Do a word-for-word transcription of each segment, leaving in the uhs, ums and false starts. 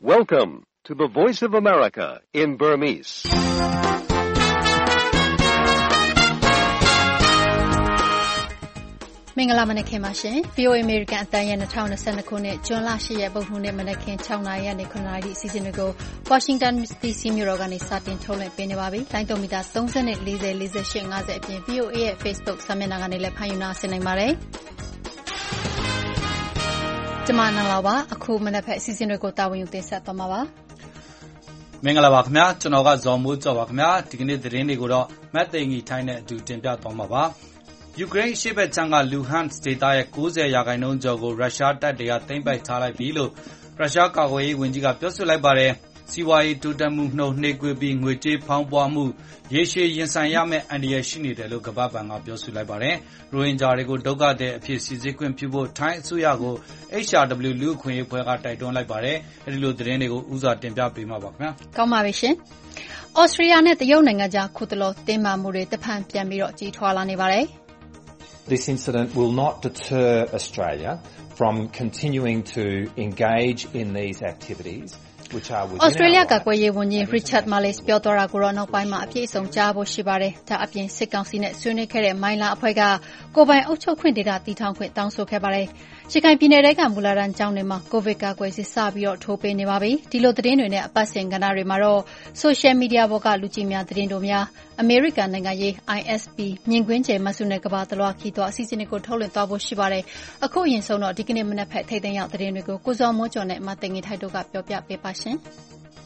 Welcome to the Voice of America in Burmese. ။မင်္ဂလာမနက်ခင်းပါရှင်။ ဗွီအိုအေ American အသံရဲ့၂၀၂၂ခုနှစ်ဇွန်လ၈ရက်ဗုဒ္ဓဟူးနေ့မနက်ခင်း၆နာရီကနေ၇နာရီအစီအစဉ်တွေကို Washington ဒီစီမြို့တော်ကနေစတင်ထုတ်လွှင့်ပေးနေပါပြီ။လိုင်းတုံမီတာ၃၀နဲ့၄၀ ၄၈ ၅၀အပြင် ဗွီအိုအေရဲ့ Facebook စာမျက်နှာကနေလည်းဖမ်းယူနာဆင်နိုင်ပါတယ်။ကျွန်မနန္ဒာပါအခုမနက်ဖက်အစီအစဉ်တွေကိုတာဝန်ယူတင်ဆက်သွားမှာပါ။မင်္ဂလာပါခင်ဗျာကျွန်တော်ကဇော်မိုးကျော်ပါခင်ဗျာဒီကနေ့သတင်းတွေကိုတော့မတ်သိန်ကြီးထိုင်းနဲ့အတူတင်ပြသွားမှာပါ။ယူကရိန်းရှေ့ဘက်ခြမ်းကလူဟန်ဒေသရဲ့၉၀ရာခိုင်နှုန်းကျော်ကိုရုရှားတပ်တွေကသိမ်းပိုက်ထားလိုက်ပြီလို့ရုရှားကာကွယ်ရေးဝန်ကြီးကပြောဆိုလိုက်ပါတယ်။စီးပွားရေးတိုးတက်မှုနှုန်းနှေးကွေးပြီးငွေကြေးဖောင်းပွားမှုရေရှည်ရင်ဆိုင်ရမယ့်အန္တရာယ်ရှိနေတယ်လို့ကမ္ဘာ့ဘဏ်ကပြောဆိုလိုက်ပါတယ်။ရိုဟင်ဂျာတွေကိုဒုက္ခသည်အဖြစ်စီစစ်ခွင့်ပြုဖို့ထိုင်းအစိုးရကို H R W လူ့အခွင့်အရေးဖွဲ့ကတိုက်တွန်းလိုက်ပါတယ်။အဲဒီလိုသတင်းတွေကိုဦးစွာတင်ပြပေးမှာပါခင်ဗျာ။ကောင်းပါပြီရှင်။ဩစတြေးလျနဲ့တရုတ်နိုင်ငံကြားခုတလောတင်းမာမှုတွေတဖန်ပြန်ပြီးတော့ကြီးထွားလာနေပါတယ်။ This incident will not deter Australia from continuing to engage in these activities, which are within Australia ကကွယ်ရေးဝန်ကြီး Richard Marles ပြောသွားတာကိုတော့နောက်ပိုင်းမှာအပြည့်အစုံကြားဖို့ရှိပါတယ်။ဒါအပြင်စစ်ကောင်စီနဲ့ဆွေးနွေးခဲ့တဲ့မိုင်းလာအဖွဲ့ကကိုယ်ပိုင်အုပ်ချုပ်ခွင့်ဒေသတည်ထောင်ခွင့်တောင်းဆိုခဲ့ပါတယ်။ရခိုင်ပြည်နယ်ကမူလတန်းကျောင်းတွေမှာကိုဗစ်ကာကွယ်ဆေးစပြီးတော့ထိုးပေးနေပါပြီ။ဒီလိုသတင်းတွေနဲ့အပတ်စဉ်ကဏ္ဍတွေမှာတော့ social media ပေါ်ကလူကြည့်များသတင်းတို့များအမေရိကန်နိုင်ငံရေး I S P မြင်ကွင်းကျယ်မဆုနဲ့ကဘာတလွားခီးသွားအစီအစဉ်တွေကိုထုတ်လွှင့်သွားဖို့ရှိပါတယ်။အခုအရင်ဆုံးတော့ဒီကနေ့မနက်ဖက်ထိတ်သိမ်းရောက်သတင်းတွေကိုကိုစောမိုးကျော်နဲ့မသိင်္ဂီထိုက်တို့ကပြောပြပေးပါရှင်။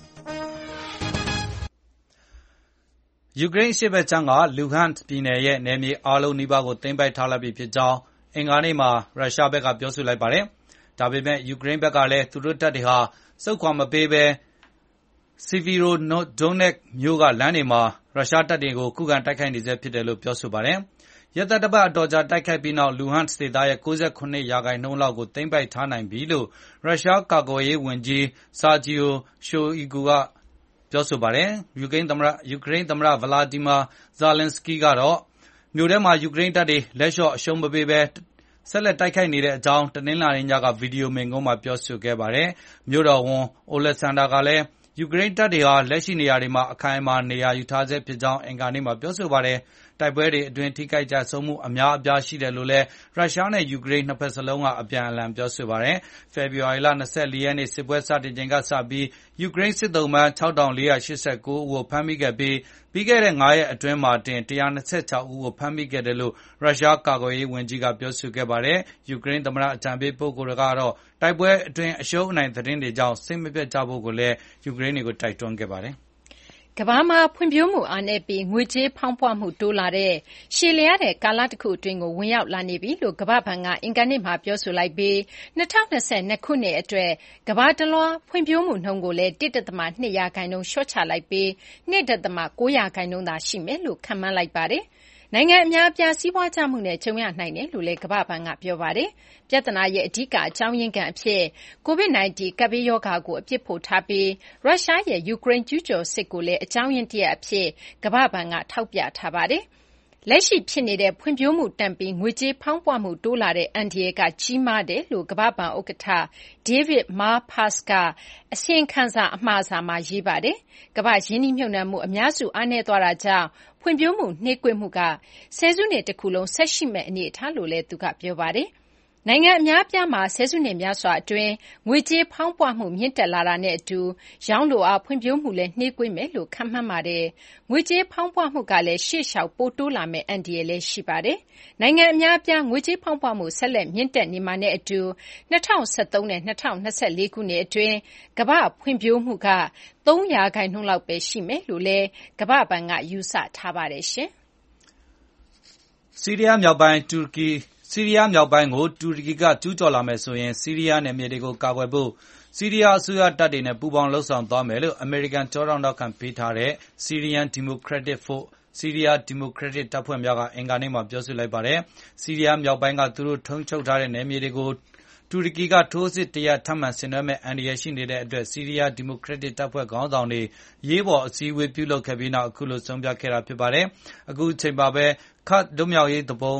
ယူကရိန်းရှေ့ဘက်ခြမ်းကလူဟန်ပြည်နယ်ရဲ့နယ်မြေအားလုံးနီးပါးကိုသိမ်းပိုက်ထားလိုက်ပြီဖြစ်ကြောင်းအင်္ဂါနေ့မှာရုရှားဘက်ကပြောဆိုလိုက်ပါတယ်။ဒါပေမဲ့ယူကရိန်းဘက်ကလည်းသူတို့တပ်တွေဟာစုခွာမပေးဘဲစီဗီရိုဒိုနက်မြို့ကလမ်းတွေမှာရုရှားတပ်တွေကိုခုခံတိုက်ခိုက်နေဆဲဖြစ်တယ်လို့ပြောဆိုပါတယ်။ရသက်တပတ်အတော်ကြာတိုက်ခိုက်ပြီးနောက်လူဟန်ဒေသရဲ့၉၇ရာခိုင်နှုန်းလောက်ကိုသိမ်းပိုက်ထားနိုင်ပြီလို့ရုရှားကာကွယ်ရေးဝန်ကြီးဆာဂျီယိုရှိုအီဂူကပြောဆိုပါတယ်။ယူကရိန်းသမ္မတယူကရိန်းသမ္မတဗလာဒီမာဇာလင်စကီကတော့မြို့ထဲမှာယူကရိန်းတပ်တွေလက်လျှော့အရှုံးမပေးဘဲဆက်လက်တိုက်ခိုက်နေတဲ့အကြောင်းတနင်္လာနေ့ညကဗီဒီယိုမိန့်ခွန်းမှာပြောဆိုခဲ့ပါတယ်။မြို့တော်ဝန်အိုလက်ဆန်ဒါကလည်းယူကရိန်းတပ်တွေဟာလက်ရှိနေရာတွေမှာအခိုင်အမာနေရာယူထားဆဲဖြစ်ကြောင်းအင်္ဂါနေ့မှာပြောဆိုပါတယ်။တိုက်ပွဲတွေအတွင်းထိခိုက်ကြဆုံးမှုအများအပြားရှိတယ်လို့လည်းရုရှားနဲ့ယူကရိန်းနှစ်ဖက်စလုံးကအပြန်အလှန်ပြောဆိုပါတယ်။ဖေဖော်ဝါရီလ၂၄ရက်နေ့စစ်ပွဲစတင်ချိန်ကစပြီးယူကရိန်းစစ်သုံ့ပန်း၆ထောင်၄ရာ၈၉ဦးကိုဖမ်းမိခဲ့ပြီးပြီးခဲ့တဲ့၅ရက်အတွင်းမှာတင်၁ရာ၂၆ဦးကိုဖမ်းမိခဲ့တယ်လို့ရုရှားကာကွယ်ရေးဝန်ကြီးကပြောဆိုခဲ့ပါတယ်။ယူကရိန်းသမ္မတအကြံပေးပုဂ္ဂိုလ်ကတော့တိုက်ပွဲအတွင်းအရှုံးအနိုင်သတင်းတွေကြောင့်စိတ်မပျက်ကြဖို့ကိုလည်းယူကရိန်းတွေကိုတိုက်တွန်းခဲ့ပါတယ်။ကမ္ဘာမှာဖွံ့ဖြိုးမှုအားနည်းပြီးငွေကြေးဖောင်းပွမှုတိုးလာတဲ့ရှည်လျားတဲ့ကာလတစ်ခုအတွင်းကိုဝင်ရောက်လာနေပြီလို့ကမ္ဘာ့ဘဏ်ကအင်္ဂါနေ့မှာပြောဆိုလိုက်ပြီး၂၀၂၂ခုနှစ်အတွက်ကမ္ဘာတလွှားဖွံ့ဖြိုးမှုနှုန်းကိုလည်း၁.၂ရာခိုင်နှုန်းလျှော့ချလိုက်ပြီး၂.၉ရာခိုင်နှုန်းသာရှိမယ်လို့ခန့်မှန်းလိုက်ပါတယ်။နိုင်ငံအများအပြားစီးပွားကျမှုနဲ့ကြုံရနိုင်တယ်လို့လည်းကမ္ဘာ့ဘဏ်ကပြောပါတယ်။ပြဿနာရဲ့အဓိကအကြောင်းရင်းခံအဖြစ်ကိုဗစ် ၁၉ ကပ်ဘေးရောဂါကိုအပြစ်ဖို့ထားပြီးရုရှားရဲ့ယူကရိန်းကျူးကျော်စစ်ကိုလည်းအကြောင်းရင်းတရပ်အဖြစ်ကမ္ဘာ့ဘဏ်ကထောက်ပြထားပါတယ်။လက်ရှိဖြစ်နေတဲ့ဖွံ့ဖြိုးမှုတန့်ပြီးငွေကြေးဖောင်းပွမှုတိုးလာတဲ့အန္တရာယ်ကကြီးမားတယ်လို့ကမ္ဘာ့ဘဏ်ဥက္ကဋ္ဌ David Malpass ကအစီရင်ခံစာအမှာစာမှာရေးပါတယ်။ကမ္ဘာ့ရင်းနှီးမြှုပ်နှံမှုအများစုအားနည်းသွားတာကြောင့်ဖွံ့ဖြိုးမှုနှေးကွေးမှုကဆယ်စုနှစ်တစ်ခုလုံးဆက်ရှိမဲ့အနေအထားလို့လည်းသူကပြောပါတယ်။နိုင်ငံအများအပြားမှာဆယ်စုနှစ်များစွာအတွင်းငွေကြေးဖောင်းပွမှုမြင့်တက်လာတာနဲ့အတူရောင်းလိုအားဖွံ့ဖြိုးမှုလည်းနှေးကွေးမယ်လို့ခန့်မှန်းပါတယ်။ငွေကြေးဖောင်းပွမှုကလည်းရှေ့လျှောက်ပိုတိုးလာမယ့်အန္တရာယ်လည်းရှိပါတယ်။နိုင်ငံအများအပြားငွေကြေးဖောင်းပွမှုဆက်လက်မြင့်တက်နေမှာနဲ့အတူ၂၀၁၃နဲ့၂၀၂၄ခုနှစ်အတွင်းကမ္ဘာ့ဖွံ့ဖြိုးမှုက၃ရာခိုင်နှုန်းလောက်ပဲရှိမယ်လို့လည်းကမ္ဘာ့ဘဏ်ကယူဆထားပါတယ်ရှင်။ဆီးရီးယားမြောက်ပိုင်းတူရကီဆီးရီးယားမြောက်ပိုင်းကိုတူရကီကကျူးကျော်လာမယ်ဆိုရင်ဆီးရီးယားနယ်မြေတွေကိုကာကွယ်ဖို့ဆီးရီးယားအစိုးရတပ်တွေနဲ့ပူးပေါင်းလှုပ်ဆောင်သွားမယ်လို့အမေရိကန်ကြောထောက်နောက်ခံပေးထားတဲ့ Syrian Democratic Force ဆီးရီးယားဒီမိုကရက်တစ်တပ်ဖွဲ့များကအင်္ဂါနေ့မှာပြောဆိုလိုက်ပါတယ်။ဆီးရီးယားမြောက်ပိုင်းကသူတို့ထုံးချုပ်ထားတဲ့နယ်မြေတွေကိုတူရကီကထိုးစစ်တရထပ်မံဆင်နွှဲမဲ့အန္တရာယ်ရှိနေတဲ့အတွက်ဆီးရီးယားဒီမိုကရက်တစ်တပ်ဖွဲ့ခေါင်းဆောင်တွေရေးပေါ်အစည်းအဝေးပြုလုပ်ခဲ့ပြီးနောက်အခုလိုဆုံးဖြတ်ခဲ့တာဖြစ်ပါတယ်။အခုအချိန်မှာပဲခတ်လွတ်မြောက်ရေးတပုံခ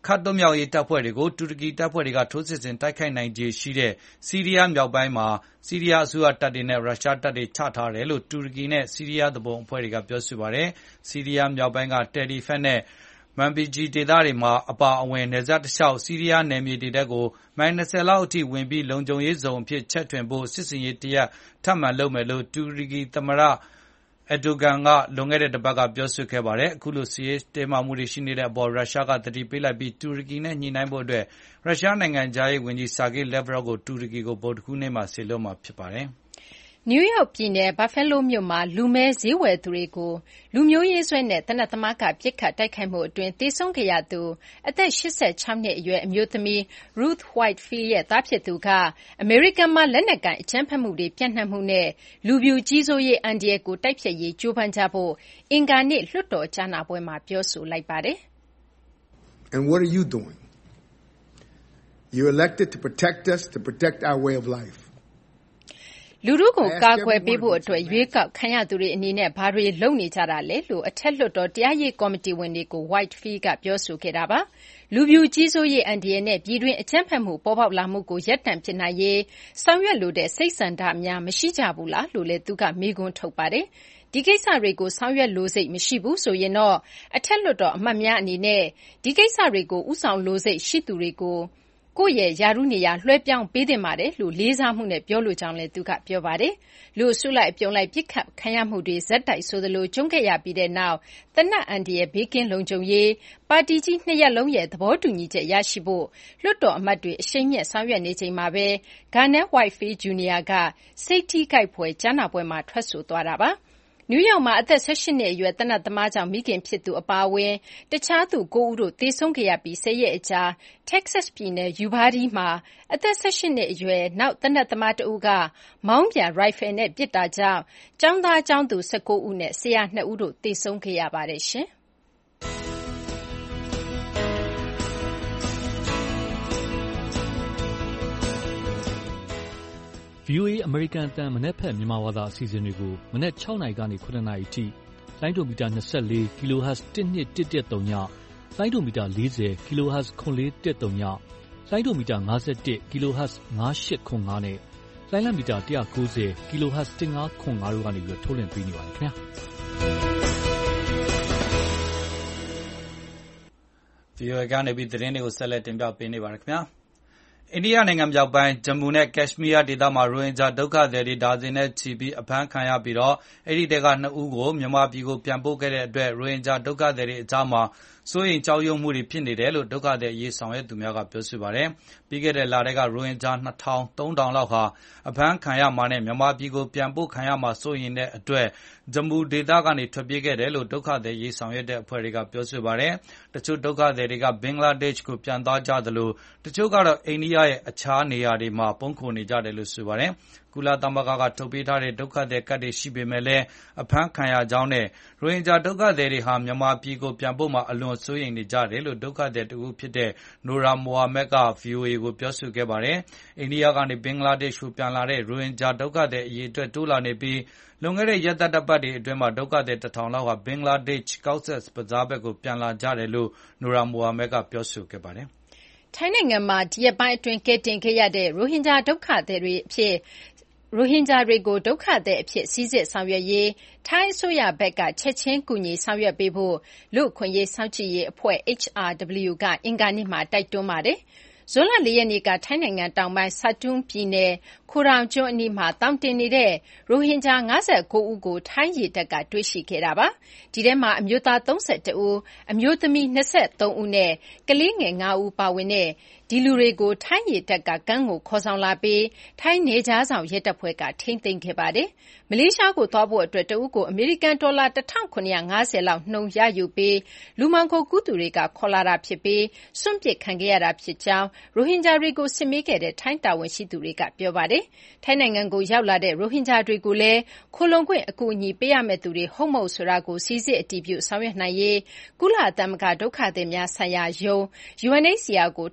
ခတ်သွမြောက်ရေးတပ်ဖွဲ့တွေကိုတူရကီတပ်ဖွဲ့တွေကထိုးစစ်ဆင်တိုက်ခိုက်နိုင်ခြေရှိတဲ့ဆီးရီးယားမြောက်ပိုင်းမှာဆီးရီးယားအစိုးရတပ်တွေနဲ့ရုရှားတပ်တွေချထားတယ်လို့တူရကီနဲ့ဆီးရီးယားသူပုန်အဖွဲ့တွေကပြောဆိုပါတယ်။ဆီးရီးယားမြောက်ပိုင်းကတယ်ရီဖက်နဲ့မန်ဘီဂျီဒေသတွေမှာအပါအဝင်နယ်စပ်တစ်လျှောက်ဆီးရီးယားနယ်မြေတွေတက်ကိုမိုင်၂၀လောက်အထိဝင်ပြီးလုံခြုံရေးဇုံအဖြစ်ချက်ထွင်ဖို့စစ်စင်ရေးတရက်ထပ်မံလုပ်မယ်လို့တူရကီသမ္မတအဒိုဂန်ကလွန်ခဲ့တဲ့တစ်ပတ်ကပြောဆိုခဲ့ပါတယ်။အခုလိုစီးရေးတင်းမာမှုတွေရှိနေတဲ့အပေါ်ရုရှားကတတိပေးလိုက်ပြီးတူရကီနဲ့ညှိနှိုင်းဖို့အတွက်ရုရှားနိုင်ငံသားရေးဝန်ကြီးဆာဂေးလက်ဗရော့ကိုတူရကီကိုဗုဒ္ဓဟူးနေ့မှာဆေလွှတ်မှာဖြစ်ပါတယ်။နယူးယောက်ပြည်နယ်ဘတ်ဖဲလိုးမြို့မှာလူမည်းဈေးဝယ်သူတွေကိုလူမျိုးရေးစွဲနဲ့သေနတ်သမားကပစ်ခတ်တိုက်ခိုက်မှုအတွင်းသေဆုံးခဲ့ရသူအသက်၈၆နှစ်အရွယ်အမျိုးသမီး Ruth Whitefield ရဲ့သားဖြစ်သူကအမေရိကန်မှာလက်နက်ကိုင်အကြမ်းဖက်မှုတွေပြန့်နှံ့မှုနဲ့လူဖြူကြီးစိုးရေးအန္တရာယ်ကိုတိုက်ဖျက်ရေးကြိုးပမ်းကြဖို့အင်္ဂါနေ့လွှတ်တော်ကြားနာပွဲမှာပြောဆိုလိုက်ပါတယ်။ And what are you doing? You elected to protect us, to protect our way of life. လူထုကိုကာကွယ်ပေးဖို့အတွက်ရွေးကောက်ခံရသူတွေအနေနဲ့ဘာတွေလုပ်နေကြတာလဲလို့အထက်လွှတ်တော်တရားရေးကော်မတီဝင်တွေကို Whitefield ကပြောဆိုခဲ့တာပါ။လူဖြူကြီးစိုးရေးအန်ဒီရဲ့နဲ့ပြည်တွင်းအကြမ်းဖက်မှုပေါ်ပေါက်လာမှုကိုရပ်တန့်ပစ်နိုင်ရေးဆောင်ရွက်လိုတဲ့စိတ်ဆန္ဒများမရှိကြဘူးလားလို့လည်းသူကမေးခွန်းထုတ်ပါတယ်။ဒီကိစ္စတွေကိုဆောင်ရွက်လိုစိတ်မရှိဘူးဆိုရင်တော့အထက်လွှတ်တော်အမတ်များအနေနဲ့ဒီကိစ္စတွေကိုဥဆောင်လိုစိတ်ရှိသူတွေကိုကိုယ့်ရဲ့ယာရုနေရာလွှဲပြောင်းပေးသင့်ပါတယ်လို့လေးစားမှုနဲ့ပြောလိုကြောင်းလည်းသူကပြောပါတယ်။လူအစုလိုက်အပြုံလိုက်ပြစ်ခတ်ခံရမှုတွေဇက်တိုက်ဆိုသလိုကြုံခဲ့ရပြီးတဲ့နောက်သေနတ်အန္တရာယ်ဘေးကင်းလုံခြုံရေးပါတီကြီးနှစ်ရပ်လုံးရဲ့သဘောတူညီချက်ရရှိဖို့လွှတ်တော်အမတ်တွေအရှိန်မြင့်ဆောင်ရွက်နေချိန်မှာပဲ Garnet Whitefield ဂျူနီယာကစိတ်ထိခိုက်ဖွယ်ကြားနာပွဲမှာထွက်ဆိုသွားတာပါ။နယူးယောက်မှာအသက်၁၈နှစ်အရွယ်သေနတ်သမားကြောင့်မိခင်ဖြစ်သူအပါအဝင်တခြားသူ၉ဦးတို့သေဆုံးခဲ့ရပြီး၁၀ရက်အကြာတက္ကဆက်ပြည်နယ်ယူဗားဒီးမှာအသက်၁၈နှစ်အရွယ်နောက်သေနတ်သမားတဦးကမောင်းပြန်ရိုင်ဖယ်နဲ့ပစ်တာကြောင့်ကျောင်းသားကျောင်းသူ၁၉ဦးနဲ့ဆရာ၂ဦးတို့သေဆုံးခဲ့ရပါတယ်ရှင်။ဗွီအိုအေအမေရိကန်အသံမနက်ဖြန်မြန်မာဘာသာအစီအစဉ်တွေကိုမနက်၆နာရီကနေ၇နာရီအထိလိုင်းဒိုမီတာ၂၄ kHz တစ်နှစ်တစ်တစ်သုံးညလိုင်းဒိုမီတာ၄၀ kHz ခွန်လေးတစ်သုံးညလိုင်းဒိုမီတာ၅၁ kHz ၅၈ခွန်၅နဲ့လိုင်းလမီတာ၁၉၀ kHz တစ်ငါးခွန်၅တို့ကနေပြီးထုတ်လွှင့်ပေးနေပါတယ်ခင်ဗျာ။ဗွီအိုအေကနေပြီးသတင်းတွေကိုဆက်လက်တင်ပြပေးနေပါတယ်ခင်ဗျာ။အိန္ဒိယနိုင်ငံမြောက်ပိုင်းဂျမူနဲ့ကက်ရှ်မီးယားဒေသမှာရိုဟင်ဂျာဒုက္ခသည်တွေဒါဇင်နဲ့ချီပြီးအဖမ်းခံရပြီးတော့အဲ့ဒီတဲကနှစ်ဦးကိုမြန်မာပြည်ကိုပြန်ပို့ခဲ့တဲ့အတွက်ရိုဟင်ဂျာဒုက္ခသည်တွေအကြားမှာစိုးရိမ်ကြောက်ရွံ့မှုတွေဖြစ်နေတယ်လို့ဒုက္ခသည်အရေးဆောင်ရွက်သူများကပြောဆိုပါတယ်။ပြီးခဲ့တဲ့လတည်းကရိုဟင်ဂျာနှစ်ထောင်သုံးထောင်လောက်ဟာအဖမ်းခံရမှာနဲ့မြန်မာပြည်ကိုပြန်ပို့ခံရမှာစိုးရိမ်တဲ့အတွက်ဂျမူဒေသကနေထွက်ပြေးခဲ့တယ်လို့ဒုက္ခသည်အရေးဆောင်ရွက်တဲ့အဖွဲ့တွေကပြောဆိုပါတယ်။တချို့ဒုက္ခသည်တွေကဘင်္ဂလားဒေ့ရှ်ကိုပြန်သွားကြသလိုတချို့ကတော့အိန္ဒိယရဲ့အခြားနေရာတွေမှာပုန်းခိုနေကြတယ်လို့ဆိုပါတယ်။ကုလသမဂ္ဂကထုတ်ပေးထားတဲ့ဒုက္ခသည်ကတ်တွေရှိပေမဲ့လည်းအဖမ်းခံရကြောင်းနဲ့ရိုဟင်ဂျာဒုက္ခသည်တွေဟာမြန်မာပြည်ကိုပြန်ပို့မှာအလွန်စိုးရိမ်နေကြတယ်လို့ဒုက္ခသည်တဦးဖြစ်တဲ့နိုရာမိုဟာမက်က ဗွီအိုအေကိုပြောဆိုခဲ့ပါတယ်။အိန္ဒိယကနေဘင်္ဂလားဒေ့ရှ်ကိုပြန်လာတဲ့ရိုဟင်ဂျာဒုက္ခသည်အရေအတွက်တိုးလာနေပြီးလွန်ခဲ့တဲ့ရက်သတ္တပတ်တွေအတွင်းမှာဒုက္ခသည်တစ်ထောင်လောက်ဟာဘင်္ဂလားဒေ့ရှ်ကော့ဆက်ဘဇားဘက်ကိုပြန်လာကြတယ်လို့နိုရာမိုဟာမက်ကပြောဆိုခဲ့ပါတယ်။ထိုင်းနိုင်ငံမှာဒီရက်ပိုင်းအတွင်းကယ်တင်ခဲ့ရတဲ့ရိုဟင်ဂျာဒုက္ခသည်တွေအဖြစ်ရိုဟင်ဂျာတွေကိုဒုက္ခသည်အဖြစ်စိစစ်ဆောင်ရွက်ရေးထိုင်းအစိုးရဘက်ကချက်ချင်းကူညီဆောင်ရွက်ပေးဖို့လူ့အခွင့်အရေးစောင့်ကြည့်ရေးအဖွဲ့ H R W ကအင်္ဂါနေ့မှာတိုက်တွန်းပါတယ်။ဇွန်လ၄ရက်နေ့ကထိုင်းနိုင်ငံတောင်ပိုင်းဆာတွန်းပြည်နယ်ခိုရောင်ကျွန်းအနီးမှာတောင်တင်နေတဲ့ရိုဟင်ဂျာ၅၉ဦးကိုထိုင်းရေတပ်ကတွေ့ရှိခဲ့တာပါ။ဒီထဲမှာအမျိုးသား၃၁ဦးအမျိုးသမီး၂၃ဦးနဲ့ကလေးငယ်၅ဦးပါဝင်တဲ့ဒီလူတွေကိုထိုင်းရေတပ်ကကမ်းကိုခေါ်ဆောင်လာပြီးထိုင်းနယ်ခြားစောင့်ရဲတပ်ဖွဲ့ကထိန်းသိမ်းခဲ့ပါတယ်။မလေးရှားကိုသွားဖို့အတွက်တဦးကိုအမေရိကန်ဒေါ်လာ၁၇၅၀လောက်နှုန်းရယူပြီးလူမှောင်ခိုကူးသူတွေကခေါ်လာတာဖြစ်ပြီးစွန့်ပစ်ခံခဲ့ရတာဖြစ်ကြောင်းရိုဟင်ဂျာတွေကိုစစ်မေးခဲ့တဲ့ထိုင်းတာဝန်ရှိသူတွေကပြောပါတယ်။ထိုင်းနိုင်ငံကိုရောက်လာတဲ့ရိုဟင်ဂျာတွေကိုလည်းခိုလှုံခွင့်အကူအညီပေးရမယ့်သူတွေဟုတ်မဟုတ်ဆိုတာကိုစိစစ်အတည်ပြုဆောင်ရွက်နိုင်ရေးကုလသမဂ္ဂဒုက္ခသည်များဆိုင်ရာယုံ U N H C R ကိုထိုင်းအစိုးရ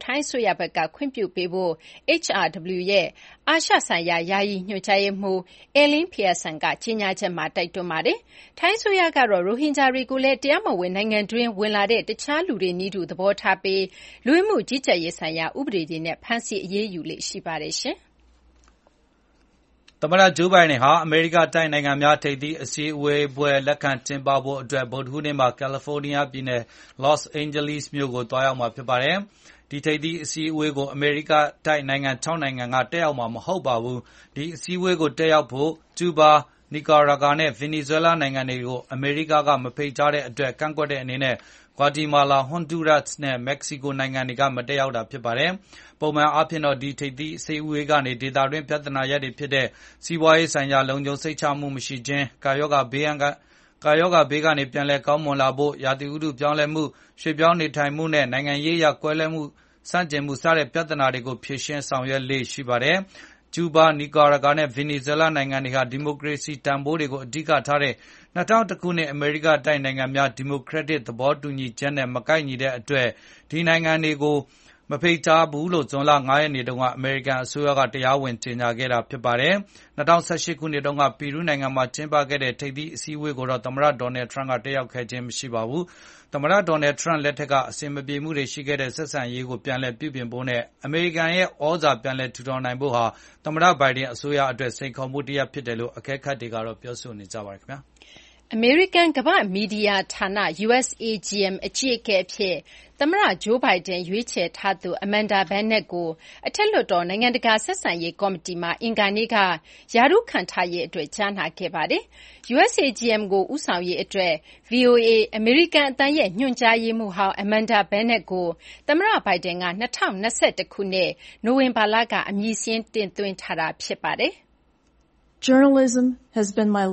ရဘက်ကခွင့်ပြုပေးဖို့ H R W ရဲ့အာရှဆိုင်ရာယာယီညွှန်ကြားရေးမှူး Elaine Pearson ကကြေညာချက်မှာတိုက်တွန်းပါတယ်။ထိုင်းအစိုးရကတော့ရိုဟင်ဂျာတွေကိုလည်းတရားမဝင်နိုင်ငံတွင်းဝင်လာတဲ့တခြားလူတွေနည်းတူသဘောထားပြီးလူဝင်မှုကြီးကြပ်ရေးဆိုင်ရာဥပဒေတွေနဲ့ဖမ်းဆီးအရေးယူလေ့ရှိပါတယ်ရှင်။သမ္မတဂျိုးဘိုင်ဒန်ဟာအမေရိကတိုက်နိုင်ငံများထိပ်သီးအစည်းအဝေးပွဲလက်ခံကျင်းပဖို့အတွက်ဗုဒ္ဓဟူးနေ့မှာကယ်လီဖိုးနီးယားပြည်နယ်လော့စ်အိန်ဂျလိစ်မြို့ကိုသွားရောက်မှာဖြစ်ပါတယ်။ဒီထိပ်သီးအစည်းအဝေးကိုအမေရိကတိုက်နိုင်ငံခြောက်နိုင်ငံကတက်ရောက်မှာမဟုတ်ပါဘူး။ဒီအစည်းအဝေးကိုတက်ရောက်ဖို့ကျူးဘားနီကာရာဂါနဲ့ဗင်နီဇွဲလားနိုင်ငံတွေကိုအမေရိကကမဖိတ်ကြားတဲ့အတွက်ကန့်ကွက်တဲ့အနေနဲ့ဂွာတီမာလာ၊ဟွန်ဒူးရပ်စ်နဲ့မက္ကဆီကိုနိုင်ငံတွေကမတက်ရောက်တာဖြစ်ပါတယ်။ပုံမှန်အားဖြင့်တော့ဒီထိပ်သီးအစည်းအဝေးကနေဒေသတွင်းပြဿနာရပ်တွေဖြစ်တဲ့စီးပွားရေးဆိုင်ရာလုံခြုံစိတ်ချမှုမရှိခြင်း၊ကာရောဂါဘေးရန်ကကာရောဂါဘေးကနေပြန်လည်ကောင်းမွန်လာဖို့၊ရာသီဥတုပြောင်းလဲမှု၊ရွှေ့ပြောင်းနေထိုင်မှုနဲ့နိုင်ငံရေးအရကွဲလွဲမှုဆန့်ကျင်မှုစတဲ့ပြဿနာတွေကိုဖြေရှင်းဆောင်ရွက်လေ့ရှိပါတယ်။ကျူးဘား၊နီကာရာဂါနဲ့ဗင်နီဇွဲလားနိုင်ငံတွေဟာဒီမိုကရေစီတန်ဖိုးတွေကိုအဓိကထားတဲ့၂၀၀၁ခုနှစ်အမေရိကတိုက်နိုင်ငံများဒီမိုကရက်တစ်သဘောတူညီချက်နဲ့မကိုက်ညီတဲ့အတွက်ဒီနိုင်ငံတွေကိုမဖိတ်ကြားဘူးလို့ဇွန်လ၅ရက်နေ့တုန်းကအမေရိကန်အစိုးရကတရားဝင်ကြေညာခဲ့တာဖြစ်ပါတယ်။၂၀၁၈ခုနှစ်တုန်းကပီရူးနိုင်ငံမှာကျင်းပခဲ့တဲ့ထိပ်သီးအစည်းအဝေးကိုတော့သမ္မတဒေါ်နယ်ထရန့်ကတက်ရောက်ခဲ့ခြင်းမရှိပါဘူး။သမ္မတဒေါ်နယ်ထရန့်လက်ထက်ကအဆင်မပြေမှုတွေရှိခဲ့တဲ့ဆက်ဆံရေးကိုပြန်လည်ပြုပြင်ဖို့နဲ့အမေရိကန်ရဲ့ဩဇာပြန်လည်ထူထောင်နိုင်ဖို့ဟာသမ္မတဘိုင်ဒန်အစိုးရအတွက်စိန်ခေါ်မှုတစ်ရပ်ဖြစ်တယ်လို့အကဲခတ်တွေကတော့ပြောဆိုနေကြပါတယ်ခင်ဗျာ။အမေရိကန်ကမ္ဘာ့မီဒီယာဌာန U S A G M အကြီးအကဲအဖြစ်သမ္မတဂျိုးဘိုင်ဒန်ရွေးချယ်ထားသူအမန်ဒါဘန်နက်ကိုအထက်လွှတ်တော်နိုင်ငံတကာဆက်ဆံရေးကော်မတီမှာအင်္ဂါနေ့ကရာထူးခန့်ထားရေးအတွက်ကြားနာခဲ့ပါတယ်။ U S A G M ကိုဦးဆောင်ရေးအတွက် V O A အမေရိကန်အသံရဲ့ညွှန်ကြားရေးမှူးဟောင်းအမန်ဒါဘန်နက်ကိုသမ္မတဘိုင်ဒန်က၂၀၂၁ခုနှစ်နိုဝင်ဘာလကအမည်စာရင်းတင်သွင်းထားတာဖြစ်ပါတယ်။ Journalism has been my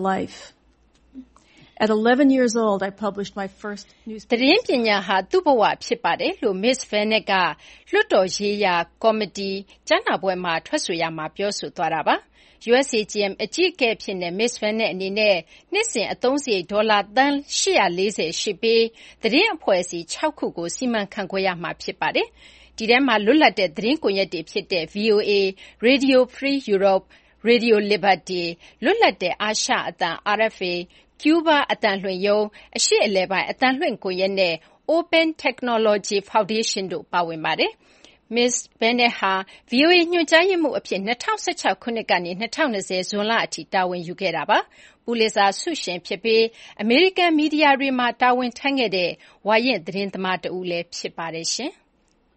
life.At eleven years old, I published my first newspaper. သတင်းပညာဟာသူ့ဘဝဖြစ်ပါတယ်လို့ Miss Bennett ကလွှတ်တော်ရေးရာကော်မတီကြားနာပွဲမှာထွက်ဆိုရမှာပြောဆိုသွားတာပါ။ U S A G M အကြီးအကဲအဖြစ်နဲ့ Miss Bennett အနေနဲ့နှစ်စဉ်အသုံးစရိတ်ဒေါ်လာသန်း၈၄၀ရှိပြီးသတင်းအဖွဲ့အစည်း၆ခုကိုစီမံခန့်ခွဲရမှာဖြစ်ပါတယ်။ဒီထဲမှာလွတ်လပ်တဲ့သတင်းကွန်ရက်တွေဖြစ်တဲ့ V O A, Radio Free Europe, Radio Liberty, လွတ်လပ်တဲ့အာရှအသံ R F Aကျူးဘားအသံလွှင့်ရုံး၊အရှေ့အလယ်ပိုင်းအသံလွှင့်ကွန်ရက်နဲ့ Open Technology Foundation တို့ပါဝင်ပါတယ်။ Miss Bennett ဟာ V O A ညွှန်ကြားရေးမှူးအဖြစ်၂၀၁၆ခုနှစ်ကနေ၂၀၂၀ဇွန်လအထိတာဝန်ယူခဲ့တာပါ။ပူလစ်ဇာဆုရှင်ဖြစ်ပြီးအမေရိကန်မီဒီယာတွေမှာတာဝန်ထမ်းခဲ့တဲ့ဝါရင့်သတင်းသမားတဦးလည်းဖြစ်ပါတယ်ရှင်။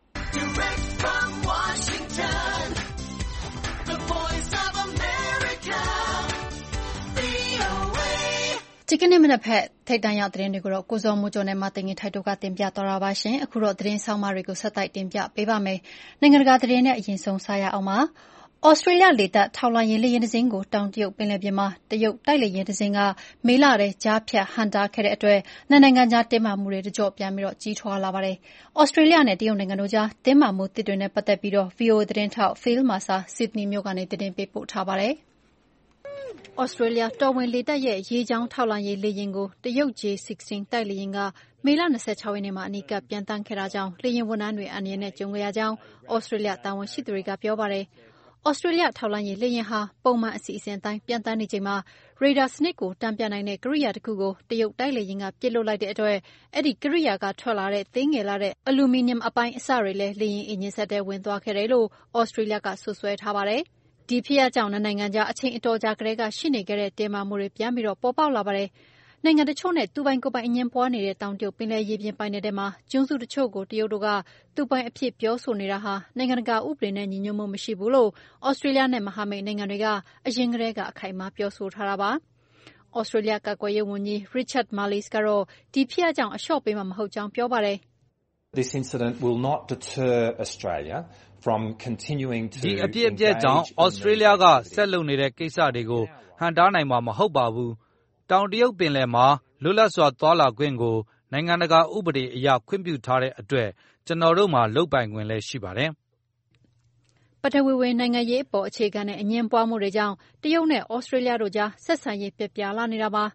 ဒီကနေ့မနက်ဖက်ထိပ်တန်းရောက်သတင်းတွေကိုတော့ကိုဇော်မိုးကျော်နဲ့မသိင်္ဂီထိုက်တို့ကတင်ပြသွားတာပါရှင်။အခုတော့သတင်းဆောင်မတွေကိုဆက်တိုက်တင်ပြပေးပါမယ်။နိုင်ငံတကာသတင်းနဲ့အရင်ဆုံးစားရအောင်ပါ။ဩစတြေးလျလေတပ်ထောက်လှမ်းရေးလေယာဉ်တစ်စင်းကိုတောင်တရုတ်ပင်လယ်ပြင်မှာတရုတ်တိုက်လေယာဉ်တစ်စင်းကမေလထဲကြားဖြတ်ဟန့်တားခဲ့တဲ့အတွက်နှစ်နိုင်ငံကြားတင်းမာမှုတွေတကျော့ပြန်ပြီးကြီးထွားလာပါတယ်။ဩစတြေးလျနဲ့တရုတ်နိုင်ငံတို့ကြားတင်းမာမှုတစ်တွေနဲ့ပတ်သက်ပြီး V O A သတင်းထောက် Phil Mercer ဆစ်ဒနီမြို့ကနေသတင်းပေးပို့ထားပါတယ်။ဩစတြေးလျတော်ဝင်လေတပ်ရဲ့ရေကြောင်းထောက်လှမ်းရေးလေယာဉ်ကိုတရုတ် J 十六 တိုက်လေယာဉ်ကမေလ၂၆ရက်နေ့မှာအနီးကပ်ပျံသန်းခဲ့တာကြောင့်လေယာဉ်ဝန်ထမ်းတွေအန္တရာယ်နဲ့ကြုံခဲ့ရကြောင်းဩစတြေးလျတာဝန်ရှိသူတွေကပြောပါတယ်။ဩစတြေးလျထောက်လှမ်းရေးလေယာဉ်ဟာပုံမှန်အစီအစဉ်အတိုင်းပျံသန်းနေချိန်မှာရေဒါစနစ်ကိုတံပြန်နိုင်တဲ့ကိရိယာတစ်ခုကိုတရုတ်တိုက်လေယာဉ်ကပစ်လွှတ်လိုက်တဲ့အတွက်အဲ့ဒီကိရိယာကထွက်လာတဲ့သေးငယ်လာတဲ့အလူမီနီယမ်အပိုင်းအစတွေလည်းလေယာဉ်အင်ဂျင်ဆက်ထဲဝင်သွားခဲ့တယ်လို့ဩစတြေးလျကဆွဆွဲထားပါတယ်။ဒီဖြစ်ရပ်ကြောင့်နှစ်နိုင်ငံကြားအချိန်အတော်ကြာကတည်းကရှိနေခဲ့တဲ့တင်းမာမှုတွေပြန်ပြီးပေါ်ပေါက်လာပါတယ်။နိုင်ငံတချို့နဲ့သူပိုင်ကိုယ်ပိုင်အငြင်းပွားနေတဲ့တောင်တရုတ်ပင်လယ်ရေပြင်ပိုင်နယ်ထဲမှာကျွန်းစုတချို့ကိုတရုတ်တို့ကသူပိုင်အဖြစ်ပြောဆိုနေတာဟာနိုင်ငံတကာဥပဒေနဲ့ညီညွတ်မှုမရှိဘူးလို့ဩစတြေးလျနဲ့မဟာမိတ်နိုင်ငံတွေကအရင်ကတည်းကအခိုင်အမာပြောဆိုထားတာပါ။ဩစတြေးလျကာကွယ်ရေးဝန်ကြီး Richard Marles ကတော့ဒီဖြစ်ရပ်ကြောင့်အလျှော့ပေးမှာမဟုတ်ကြောင်းပြောပါတယ်။ This incident will not deter Australia from continuing to ဒီအပြစ်အပျက်ကြောင့်ဩစတြေးလျကဆက်လုပ်နေတဲ့ကိစ္စတွေကိုဟန့်တားနိုင်မှာမဟုတ်ပါဘူး။တောင်တရုတ်ပင်လယ်မှာလွတ်လပ်စွာသွားလာခွင့်ကိုနိုင်ငံတကာဥပဒေအရခွင့်ပြုထားတဲ့အတွက်ကျွန်တော်တို့မှာလုပ်ပိုင်ခွင့်လည်းရှိပါတယ်။ပထဝီဝင်နိုင်ငံရေးအပေါ်အခြေခံတဲ့အငြင်းပွားမှုတွေကြောင့်တရုတ်နဲ့ဩစတြေးလျတို့ကြားဆက်ဆံရေးပျက်ပြားလာနေတာပါ။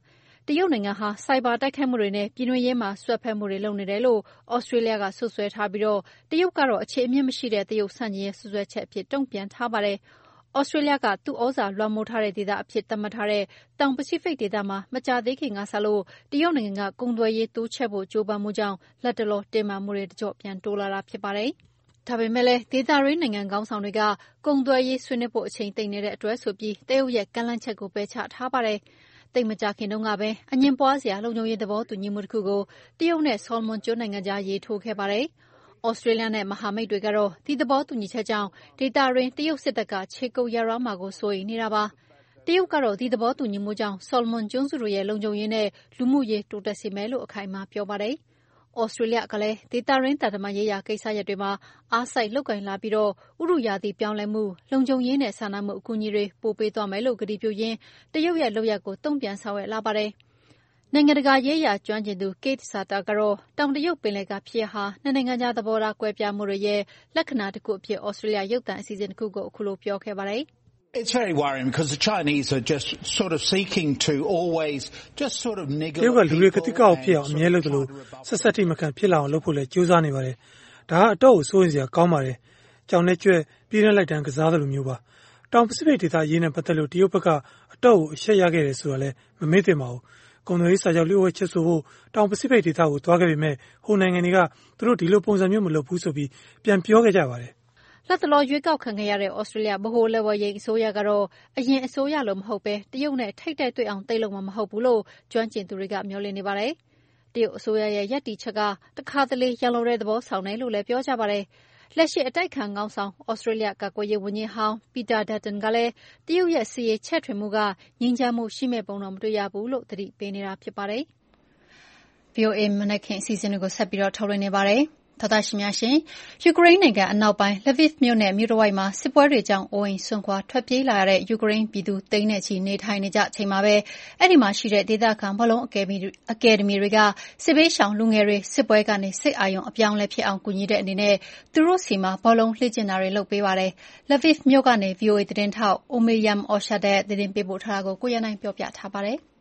တရုတ်နိုင်ငံဟာစိုက်ဘာတိုက်ခိုက်မှုတွေနဲ့ပြည်တွင်းရေးမှာဆွတ်ဖက်မှုတွေလုပ်နေတယ်လို့ဩစတြေးလျကဆွဆွဲထားပြီးတော့တရုတ်ကတော့အခြေအမြစ်မရှိတဲ့တရုတ်ဆန့်ကျင်ရေးဆွဆွဲချက်အဖြစ်တုံ့ပြန်ထားပါတယ်။ဩစတြေးလျကသူ့ဩဇာလွှမ်းမိုးထားတဲ့ဒေသအဖြစ်သတ်မှတ်ထားတဲ့တောင်ပစိဖိတ်ဒေသမှာမကြာသေးခင်ကစလို့တရုတ်နိုင်ငံကကုန်သွယ်ရေးတိုးချဲ့ဖို့ကြိုးပမ်းမှုကြောင့်လက်တလောတင်မာမှုတွေတကြော့ပြန်တိုးလာတာဖြစ်ပါတယ်။ဒါပေမဲ့လည်းဒေသရင်းနိုင်ငံကောင်းဆောင်တွေကကုန်သွယ်ရေးဆွေးနွေးဖို့အချိန်သိမ်းနေတဲ့အတွက်ဆိုပြီးတရုတ်ရဲ့ကန့်လန့်ချက်ကိုပယ်ချထားပါတယ်။သိပ်မကြာခင်တုန်းကပဲအငြင်းပွားစရာလုံခြုံရေးသဘောတူညီမှုတစ်ခုကိုတရုတ်နဲ့ဆော်လမွန်ကျွန်းနိုင်ငံကြားရေးထိုးခဲ့ပါတယ်။ဩစတြေးလျနဲ့မဟာမိတ်တွေကတော့ဒီသဘောတူညီချက်ကြောင့်ဒေသရင်းတရုတ်စစ်တပ်ကခြေကုပ်ရရမှာကိုစိုးရိမ်နေတာပါ။တရုတ်ကတော့ဒီသဘောတူညီမှုကြောင့်ဆော်လမွန်ကျွန်းစုတို့ရဲ့လုံခြုံရေးနဲ့လူမှုရေးတိုးတက်စေမယ်လို့အခိုင်အမာပြောပါတယ်။ဩစတြေးလျကလည်းဒေသရင်းတာတမန်ရေးရာကိစ္စရပ်တွေမှာအားစိုက်လုပ်ကင်လာပြီးတော့ဥရုရာသီပြောင်းလဲမှုလုံခြုံရေးနဲ့စာနာမှုအကူအညီတွေပို့ပေးသွားမယ်လို့ကတိပြုရင်းတရုတ်ရဲ့လုပ်ရပ်ကိုတုံ့ပြန်ဆောင်ရွက်လာပါတယ်။နိုင်ငံတကာရေးရာကျွမ်းကျင်သူ Kate Sutter ကတော့တောင်တရုတ်ပင်လယ်ကဖြစ်ရပ်ဟာနှစ်နိုင်ငံကြားသဘောထားကွဲပြားမှုတွေရဲ့လက္ခဏာတစ်ခုအဖြစ်ဩစတြေးလျရုပ်သံအစီအစဉ်တစ်ခုကိုအခုလိုပြောခဲ့ပါတယ်။ It's very worrying because the Chinese are just sort of seeking to always just sort of niggle. တရုတ်ကလူတွေကတိကောက်ဖြစ်အောင်အမြဲလုပ်သလိုဆက်ဆက်ထိမခံဖြစ်လာအောင်လုပ်ဖို့လည်းကြိုးစားနေပါတယ်။ဒါကအတော့ကိုစိုးရင်စရာကောင်းပါတယ်။ကြောင်နဲ့ကျွဲပြည်နှက်လိုက်တန်းကစားသလိုမျိုးပါ။တောင်ပစိဖိတ်ဒေသရေးနဲ့ပတ်သက်လို့တရုတ်ဘက်ကအတော့ကိုအရှက်ရခဲ့တယ်ဆိုတာလည်းမမေ့သင့်ပါဘူး။ကုန်သွယ်ရေးစာချုပ်လျှို့ဝှက်ချက်ဆိုဖို့တောင်ပစိဖိတ်ဒေသကိုသွားခဲ့ပေမဲ့ဟိုနိုင်ငံတွေကသူတို့ဒီလိုပုံစံမျိုးမလုပ်ဘူးဆိုပြီးပြန်ပြောခဲ့ကြပါတယ်။လက်တလောရွေးကောက်ခံခဲ့ရတဲ့ဩစတြေးလျဗဟိုလက်ဝဲရိပ်အစိုးရကတော့အရင်အစိုးရလိုမဟုတ်ပဲတရုတ်နဲ့ထိပ်တိုက်တွေ့အောင်တိတ်လုံးမှာမဟုတ်ဘူးလို့ကျွမ်းကျင်သူတွေကမျှော်လင့်နေပါတယ်။တရုတ်အစိုးရရဲ့ရပ်တည်ချက်ကတခါတလေရန်လိုတဲ့သဘောဆောင်တယ်လို့လည်းပြောကြပါတယ်။လက်ရှိအတိုက်ခံခေါင်းဆောင်ဩစတြေးလျကာကွယ်ရေးဝန်ကြီးဟောင်းပီတာဒတ်တန်ကလည်းတရုတ်ရဲ့စီးရေးချဲ့ထွင်မှုကငြိမ်းချမ်းမှုရှိမဲ့ပုံတော့မတွေ့ရဘူးလို့သတိပေးနေတာဖြစ်ပါတယ်။ ဗီအိုအေ မနက်ခင်းအစီအစဉ်တွေကိုဆက်ပြီးတော့ထုတ်လွှင့်နေပါတယ်။သောတာရှင်များရှင်ယူကရိန်းနိုင်ငံအနောက်ပိုင်း Lviv မြို့နယ်မြို့တစ်ဝိုက်မှာစစ်ပွဲတွေကြောင့်အိုးအိမ်စွန့်ခွာထွက်ပြေးလာရတဲ့ယူကရိန်းပြည်သူသိန်းနဲ့ချီနေထိုင်နေကြချိန်မှာပဲအဲ့ဒီမှာရှိတဲ့ဒေသခံဘောလုံးအကယ်ဒမီတွေကစစ်ဘေးရှောင်လူငယ်တွေစစ်ပွဲကနေစိတ်အာရုံအပြောင်းလဲဖြစ်အောင်ကူညီတဲ့အနေနဲ့သူတို့စီမှာဘောလုံးလေ့ကျင့်တာတွေလုပ်ပေးပါတယ်။ Lviv မြို့ကနေ ဗီအိုအေ သတင်းထောက် Omeryam Oshadeh သတင်းပေးပို့ထားတာကိုကိုရနိုင်ပြောပြထားပါတယ်။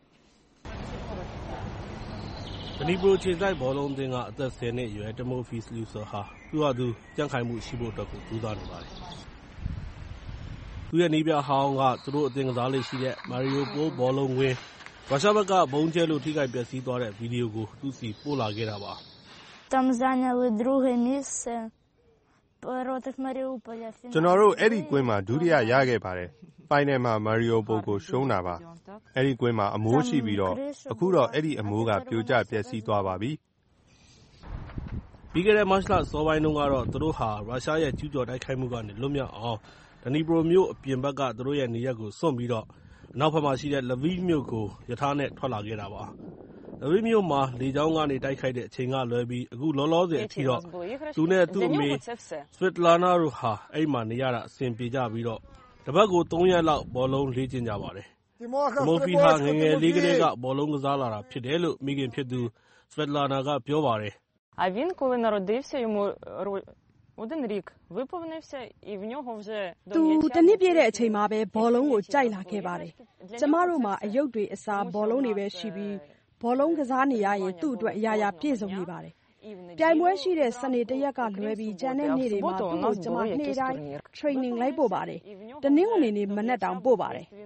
ဒနီပရိုခြေစိုက်ဘောလုံးအသင်းကအသက်ဆယ်နှစ်အရွယ်တမိုဖီစ်လူဆာဟာသူ့ဟာသူကြံ့ခိုင်မှုရှိဖို့အတွက်ကိုကြိုးစားနေပါတယ်။သူ့ရဲ့နီးပြဟောင်းကသူတို့အသင်းကစားလေ့ရှိတဲ့မာရီယိုပိုးဘောလုံးဝင်းရုရှားဘက်ကဘုံကျဲလို့ထိခိုက်ပျက်စီးသွားတဲ့ဗီဒီယိုကိုသူ့စီပို့လာခဲ့တာပါ။ Там заняли друге місце проти Маріуполя. ကျွန်တော်တို့အဲ့ဒီကွင်းမှာဒုတိယရခဲ့ပါတယ်။ဖိုင်နယ်မှာမာရီယိုပိုကိုရှုံးတာပါ။အဲ့ဒီကွင်းမှာအမိုးရှိပြီးတော့အခုတော့အဲ့ဒီအမိုးကပြိုကျပျက်စီးသွားပါပြီ။ပြီးခဲ့တဲ့မတ်လအစောပိုင်းတုန်းကတော့သူတို့ဟာရုရှားရဲ့ကျူးကျော်တိုက်ခိုက်မှုကနေလွတ်မြောက်အောင်ဒနီပရိုမြို့အပြင်ဘက်ကသူတို့ရဲ့နေရပ်ကိုစွန့်ပြီးတော့အနောက်ဘက်မှာရှိတဲ့ Lviv မြို့ကိုရထားနဲ့ထွက်လာခဲ့တာပါ။ Lviv မြို့မှာလေကြောင်းကနေတိုက်ခိုက်တဲ့အချိန်ကလွဲပြီးအခုလောလောဆယ်အထိတော့သူနဲ့သူ့အမေစဗစ်လာနာတို့ဟာအဲ့မှာနေရတာအဆင်ပြေကြပြီးတော့တပတ်ကိုသုံးရက်လောက်ဘောလုံးလေ့ကျင့်ကြပါတယ်။တမိုဖီဟာငယ်ငယ်လေးကလေးကဘောလုံးကစားလာတာဖြစ်တယ်လို့မိခင်ဖြစ်သူစဗစ်လာနာကပြောပါတယ်။ А він, коли народився, йому один рік виповнився, і в нього вже သူတနှစ်ပြည့်တဲ့အချိန်မှာပဲဘောလုံးကိုကြိုက်လာခဲ့ပါတယ်။ကျမတို့မှာအယုတ်တွေအစားဘောလုံးတွေပဲရှိပြီးဘောလုံးကစားနေရရင်သူ့အတွက်အရာရာပြည့်စုံနေပါတယ်။ပြိုင်ပွဲရှိတဲ့စနေတရက်ကလွဲပြီးကျန်တဲ့နေ့တွေမှာသူ့ကိုကျမနေ့တိုင်း training လိုက်ပို့ပါတယ်။တနင်္ဂနွေနေ့မနက်တောင်ပို့ပါတယ်။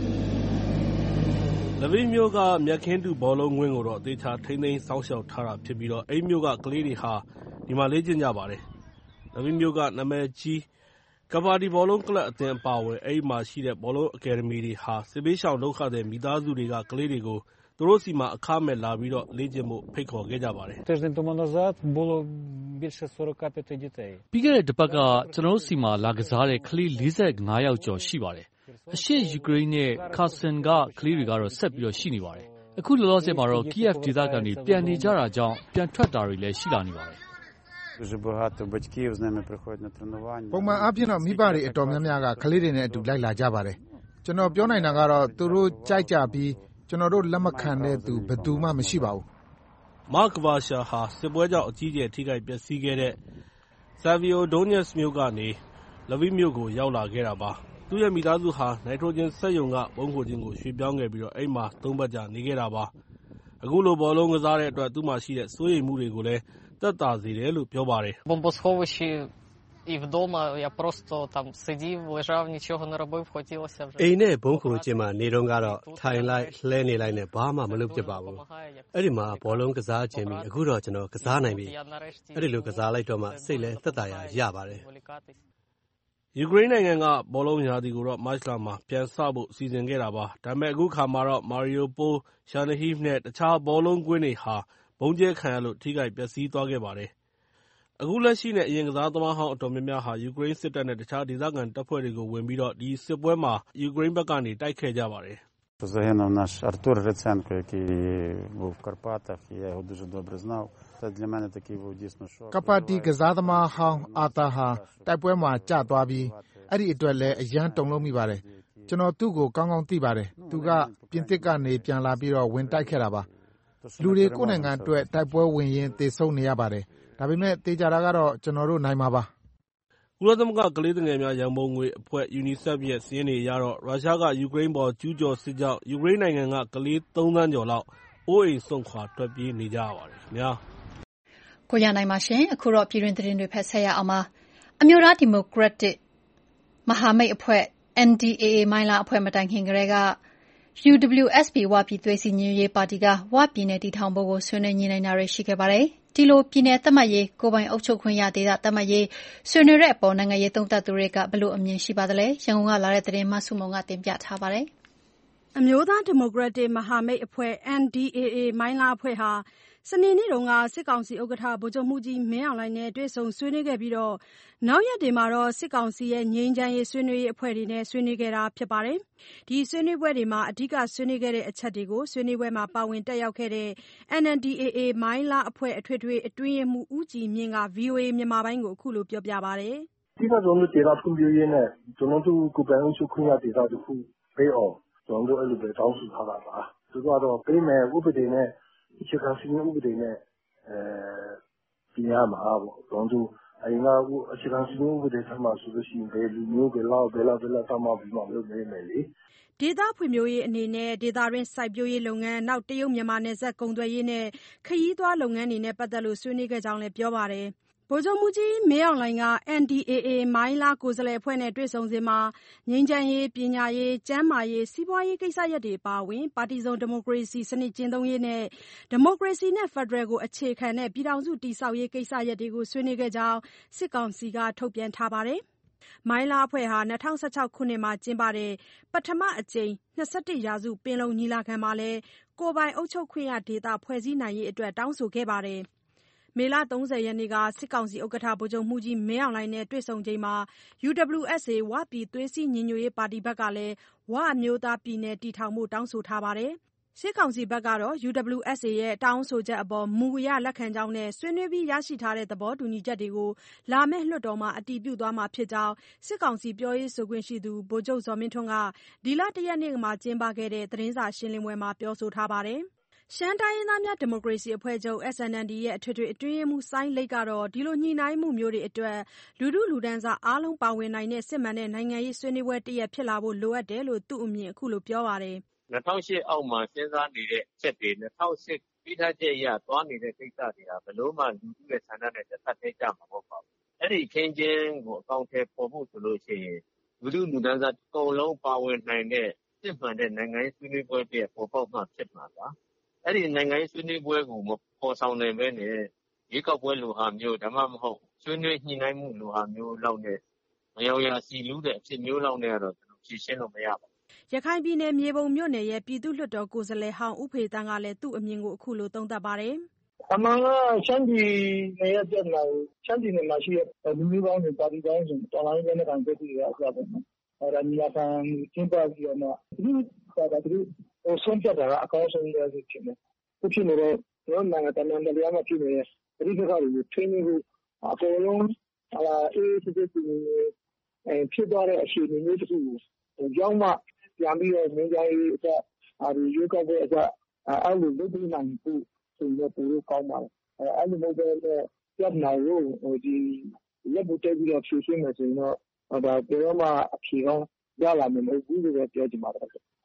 Lviv မြို့ကမြက်ခင်းတုဘောလုံးကွင်းကိုတော့အသေးချာထိန်းသိမ်းစောင့်ရှောက်ထားတာဖြစ်ပြီးတော့အဲ့မြို့ကကလေးတွေဟာဒီမှာလေ့ကျင့်ကြပါတယ်။ Lviv မြို့ကနာမည်ကြီးကဘာဒီဘောလုံးကလပ်အသင်းအပါအဝင်အဲ့မှာရှိတဲ့ဘောလုံးအကယ်ဒမီတွေဟာစစ်ဘေးရှောင်ဒုက္ခသည်မိသားစုတွေကကလေးတွေကိုသူတို့စီမှာအခမဲ့လာပြီးတော့လေ့ကျင့်ဖို့ဖိတ်ခေါ်ခဲ့ကြပါတယ်။ပြီးခဲ့တဲ့တစ်ပတ်ကကျွန်တော်တို့စီမှာလာကစားတဲ့ကလေးလေးဆယ့်ငါးယောက်ကျော်ရှိပါတယ်။အရှေ့ယူကရိန်းနဲ့ကာဆန်ကကလေးတွေကတော့ဆက်ပြီးတော့ရှိနေပါတယ်။အခုလောလောဆယ်မှာတော့ Kiev ဒေသကနေပြန်နေကြတာကြောင့်ပြန်ထွက်တာတွေလည်းရှိလာနေပါတယ်။ပုံမှန်အားဖြင့်တော့မိဘတွေအတော်များများကကလေးတွေနဲ့အတူလိုက်လာကြပါတယ်။ကျွန်တော်ပြောနိုင်တာကတော့သူတို့ကြိုက်ကြပြီးကျွန်တော်တို့လက်မခံတဲ့သူဘယ်သူမှမရှိပါဘူး။ မာ့က်ဗာရှာဟာစစ်ပွဲကြောင့်အကြီးအကျယ်ထိခိုက်ပျက်စီးခဲ့တဲ့ဆာဗီယိုဒိုညက်စ်မြို့ကနေ Lviv မြို့ကိုရောက်လာခဲ့တာပါ။သူ့ရဲ့မိသားစုဟာနိုက်ထရိုဂျင်စက်ရုံကဗုံးခိုကျင်းကိုရွှေ့ပြောင်းခဲ့ပြီးတော့အဲ့မှာသုံးပတ်ကြာနေခဲ့တာပါအခုလိုဘောလုံးကစားတဲ့အတွက်သူ့မှာရှိတဲ့စိုးရိမ်မှုတွေကိုလည်းသက်သာစေတယ်လို့ပြောပါတယ်။ Бомбосховищі і вдома я просто там сидів, лежав, нічого не робив, хотілося вже. အိမ်နဲ့ဘုံခိုကျင်းမှာနေတော့ကတော့ထိုင်လိုက်လှဲနေလိုက်နဲ့ဘာမှမလုပ်ဖြစ်ပါဘူး။အဲ့ဒီမှာဘောလုံးကစားခြင်းပြီးအခုတော့ကျွန်တော်ကစားနိုင်ပြီ။အဲ့ဒီလိုကစားလိုက်တော့မှစိတ်လည်းသက်သာရာရပါတယ်။ယူကရိန်းနိုင်ငံကဘောလုံးရာသီကိုတော့မတ်လမှာပြန်စဖို့စီစဉ်ခဲ့တာပါ။ဒါပေမဲ့အခုခါမှာတော့မာရီယိုပိုလ်၊ရှာနဟီဖ်နဲ့တခြားဘောလုံးကွင်းတွေဟာဗုံးကျဲခံရလို့ထိခိုက်ပျက်စီးသွားခဲ့ပါတယ်။အခုလက်ရှိနဲ့အရင်ကစားသမားဟောင်းအတော်များများဟာယူကရိန်းစစ်တပ်နဲ့တခြားဒေသခံတပ်ဖွဲ့တွေကိုဝင်ပြီးတော့ဒီစစ်ပွဲမှာယူကရိန်းဘက်ကနေတိုက်ခဲ့ကြပါတယ်။ Загинув наш Артур Гриценко, який був в Карпатах, і я його дуже добре знав. Це для мене такий був дійсно шок. ကပ္ပတီကစားသမားဟောင်းအာသာဟာတိုက်ပွဲမှာကျသွားပြီးအဲ့ဒီအတွက်လည်းအရန်တုန်လုံးမိပါတယ်။ကျွန်တော်သူ့ကိုကောင်းကောင်းသိပါတယ်။သူကပြင်သစ်ကနေပြန်လာပြီးတော့ဝင်တိုက်ခဲ့တာပါ။လူတွေကိုယ်နိုင်ငံအတွက်တိုက်ပွဲဝင်ရင်းသေဆုံးနေရပါတယ်။ဒါပေမဲ့တေချာတာကတော့ကျွန်တော်တို့နိုင်မှာပါ။ကုလသမဂ္ဂကလေးသူငယ်များရန်ပုံငွေအဖွဲ့ UNICEF ရဲ့စာရင်းတွေအရတော့ရုရှားကယူကရိန်းပေါ်ကျူးကျော်စစ်ကြောင့်ယူကရိန်းနိုင်ငံကကလေးသုံးသန်းကျော်လောက်အိုးအိမ်စွန့်ခွာထွက်ပြေးနေကြရပါတယ်ခင်ဗျာ။ကိုရနိုင်ပါရှင်အခုတော့ပြည်တွင်းသတင်းတွေဖက်ဆက်ရအောင်ပါ။အမျိုးသားဒီမိုကရက်တစ်မဟာမိတ်အဖွဲ့ N D A A မိုင်းလားအဖွဲ့မတိုင်ခင်ကတည်းက U W S P ဝပြည်သွေးစည်းညီညွတ်ရေးပါတီကဝပြည်နယ်တည်ထောင်ဖို့ကိုဆွေးနွေးညှိနှိုင်းတာတွေရှိခဲ့ပါတယ်။ဒီလိုပြည်နယ်သတ်မှတ်ရေးကိုယ်ပိုင်အုပ်ချုပ်ခွင့်ရဒေသသတ်မှတ်ရေးဆွေးနွေးတဲ့အပေါ်နိုင်ငံရေးသုံးသပ်သူတွေကဘယ်လိုအမြင်ရှိပါသလဲ။ရန်ကုန်ကလာတဲ့သတင်းမဆုမုံကတင်ပြထားပါတယ်။အမျိုးသားဒီမိုကရက်တစ်မဟာမိတ်အဖွဲ့ N D A A မိုင်းလားအဖွဲ့ဟာစနေနေ့တုန်းကစစ်ကောင်စီဥက္ကဋ္ဌဗိုလ်ချုပ်မှူးကြီးမင်းအောင်လှိုင်နဲ့တွေ့ဆုံဆွေးနွေးခဲ့ပြီးတော့နောက်ရက်တွေမှာတော့စစ်ကောင်စီရဲ့ငြိမ်းချမ်းရေးဆွေးနွေးရေးအဖွဲ့တွေနဲ့ဆွေးနွေးခဲ့တာဖြစ်ပါတယ်။ဒီဆွေးနွေးပွဲတွေမှာအဓိကဆွေးနွေးခဲ့တဲ့အချက်တွေကိုဆွေးနွေးပွဲမှာပါဝင်တက်ရောက်ခဲ့တဲ့ N D A A မိုင်းလားအဖွဲ့အထွေထွေအတွင်းရေးမှူးဦးကြည်မြင့်က V O A မြန်မာပိုင်းကိုအခုလိုပြောပြပါတယ်။အဓိကကျွန်တော်တို့ဒေသဖွံ့ဖြိုးရေးနဲ့ကျွန်တော်တို့ကိုယ်ပိုင်အုပ်ချုပ်ခွင့်ရဒေသတစ်ခုပေးအောင်ကျွန်တော်တို့အဲ့လိုပဲတောင်းဆိုထားတာပါ။သူကတော့ပေးမယ်ဥပဒေနဲ့အခြေခံစည်းမျဉ်းဥပဒေနဲ့အဲပြင်ရမှာပေါ့ကျွန်တော်တို့အရင်ကအခြေခံစည်းမျဉ်းဥပဒေထမှာဆိုလို့ရှိရင်ဘယ်လူမျိုးဘယ်လောက်ဘယ်လောက်ဘယ်လောက်တမပြီးမှလုပ်နေမယ်လေဒေသဖွံ့ဖြိုးရေးအနေနဲ့ဒေသတွင်းစိုက်ပျိုးရေးလုပ်ငန်းနောက်တရုတ်မြန်မာနယ်စပ်ကုန်သွယ်ရေးနဲ့ခရီးသွားလုပ်ငန်းတွေနဲ့ပတ်သက်လို့ဆွေးနွေးခဲ့ကြောင်းလည်းပြောပါတယ်။ဗိုလ်ချုပ်မှူးကြီးမင်းအောင်လှိုင်က N D A A မိုင်းလားကိုယ်စားလှယ်အဖွဲ့နဲ့တွေ့ဆုံစဉ်မှာငြိမ်းချမ်းရေး၊ပညာရေး၊ကျန်းမာရေး၊စီးပွားရေးကိစ္စရပ်တွေအပါအဝင်ပါတီစုံဒီမိုကရေစီစနစ်ကျင့်သုံးရေးနဲ့ဒီမိုကရေစီနဲ့ဖက်ဒရယ်ကိုအခြေခံတဲ့ပြည်ထောင်စုတည်ဆောက်ရေးကိစ္စရပ်တွေကိုဆွေးနွေးခဲ့ကြောင်းစစ်ကောင်စီကထုတ်ပြန်ထားပါတယ်။မိုင်းလားအဖွဲ့ဟာ၂၀၁၆ခုနှစ်မှာကျင်းပတဲ့ပထမအကြိမ်၂၁ရာစုပင်လုံညီလာခံမှာလည်းကိုယ်ပိုင်အုပ်ချုပ်ခွင့်ရဒေသဖွဲ့စည်းနိုင်ရေးအတွက်တောင်းဆိုခဲ့ပါတယ်။မေလ၃၀ရက်နေ့ကစစ်ကောင်စီဥက္ကဋ္ဌဗိုလ်ချုပ်မှူးကြီးမင်းအောင်လှိုင်နဲ့တွေ့ဆုံချိန်မှာ U W S A ဝပြည်သွေးစည်းညီညွတ်ရေးပါတီဘက်ကလည်းဝအမျိုးသားပြည်နယ်တည်ထောင်ဖို့တောင်းဆိုထားပါတယ်။စစ်ကောင်စီဘက်ကတော့ U W S A ရဲ့တောင်းဆိုချက်အပေါ်မူအရလက်ခံကြောင်းနဲ့ဆွေးနွေးပြီးရရှိထားတဲ့သဘောတူညီချက်တွေကိုလာမယ့်လွှတ်တော်မှာအတည်ပြုသွားမှာဖြစ်ကြောင်းစစ်ကောင်စီပြောရေးဆိုခွင့်ရှိသူဗိုလ်ချုပ်ဇော်မင်းထွန်းကဒီလ၁ရက်နေ့မှာကျင်းပခဲ့တဲ့သတင်းစာရှင်းလင်းပွဲမှာပြောဆိုထားပါတယ်။ရှမ်းတိုင်းရင်းသားများဒီမိုကရေစီအဖွဲ့ချုပ် S N L D ရဲ့အထွေထွေအတွင်းရေးမှူးစိုင်းလိတ်ကတော့ဒီလိုညှိနှိုင်းမှုမျိုးတွေအတွက်လူထုလူတန်းစားအားလုံးပါဝင်နိုင်တဲ့စစ်မှန်တဲ့နိုင်ငံရေးဆွေးနွေးပွဲတစ်ရပ်ဖြစ်လာဖို့လိုအပ်တယ်လို့သူ့အမြင်အခုလိုပြောပါတယ်။၂၀၀၈အောက်မှာစဉ်းစားနေတဲ့ချက်တွေ၂၀၀၈ပြီးထားချက်အရသွားနေတဲ့ကိစ္စတွေဟာဘယ်လို့မှလူထုရဲ့ဆန္ဒနဲ့တစ်ဆက်တည်းကြမှာမဟုတ်ပါဘူး။အဲ့ဒီချင်းချင်းကိုအကောင့်ထဲပေါ်ဖို့ဆိုလို့ရှိရင်လူထုလူတန်းစားအကုန်လုံးပါဝင်နိုင်တဲ့စစ်မှန်တဲ့နိုင်ငံရေးဆွေးနွေးပွဲတစ်ရပ်ပေါ်ပေါက်မှဖြစ်မှာပါ။အဲ့ဒီနိုင်ငံရေးဆွေးနွေးပွဲကိုမပေါ်ဆောင်နိုင်ဘဲနဲ့ရေကောက်ပွဲလိုဟာမျိုးဒါမှမဟုတ်ဆွေးနွေးညှိနှိုင်းမှုလိုဟာမျိုးလောက်နဲ့မယောရာစီလူးတဲ့အဖြစ်မျိုးလောက်နဲ့ကတော့ကျွန်တော်ဖြေရှင်းလို့မရပါဘူး။ရခိုင်ပြည်နယ်မြေပုံမြို့နယ်ရဲ့ပြည်သူ့လွှတ်တော်ကိုယ်စားလှယ်ဟောင်းဦးဖေတန်းကလည်းသူ့အမြင်ကိုအခုလိုသုံးသပ်ပါတယ်။အမှန်ကရှမ်းပြည်နယ်ရဲ့ပြည်နယ်ရှမ်းပြည်နယ်မှာရှိတဲ့လူမျိုးပေါင်းတွေပါတီပေါင်းစုံတော်လိုင်းတဲ့ခံသက်ပြီးရအကြပါမယ်။အဲ့ဒါညီလာခံကျင်းပပြီးတော့သူကသူဟိုဆုံးဖြတ်တာကအကောင်းဆုံးပဲဖြစ်နေ။ဖြစ်နေတဲ့ကျွန်တော်နိုင်ငံတကာတရားမှာဖြစ်နေတဲ့ဒီကိစ္စတွေကိုထိန်းဖို့အကုန်လုံးဟာအေးစစ်စစ်အဲဖြစ်သွားတဲ့အခြေအနေမျိုးတစ်ခုကိုကြောင်းမှပြန်ပြီးတော့ငြိမ်းချမ်းရေးအချက်အဲဒီရွေးကောက်ပွဲအချက်အဲ့လိုလုပ်ပြီးနိုင်ဖို့ဆိုတော့ပိုလို့ကောင်းပါတယ်အဲ့လိုမျိုးပဲပြတ်နိုင်လို့ဟိုဒီလက်ဘူးတက်ပြီးတော့ဖြည့်ရှင်းမယ်ဆိုရင်တော့ဒါပြောမှအဖြေကောင်းရလာမယ်မဟုတ်ဘူးလို့ပြောချင်ပါတယ်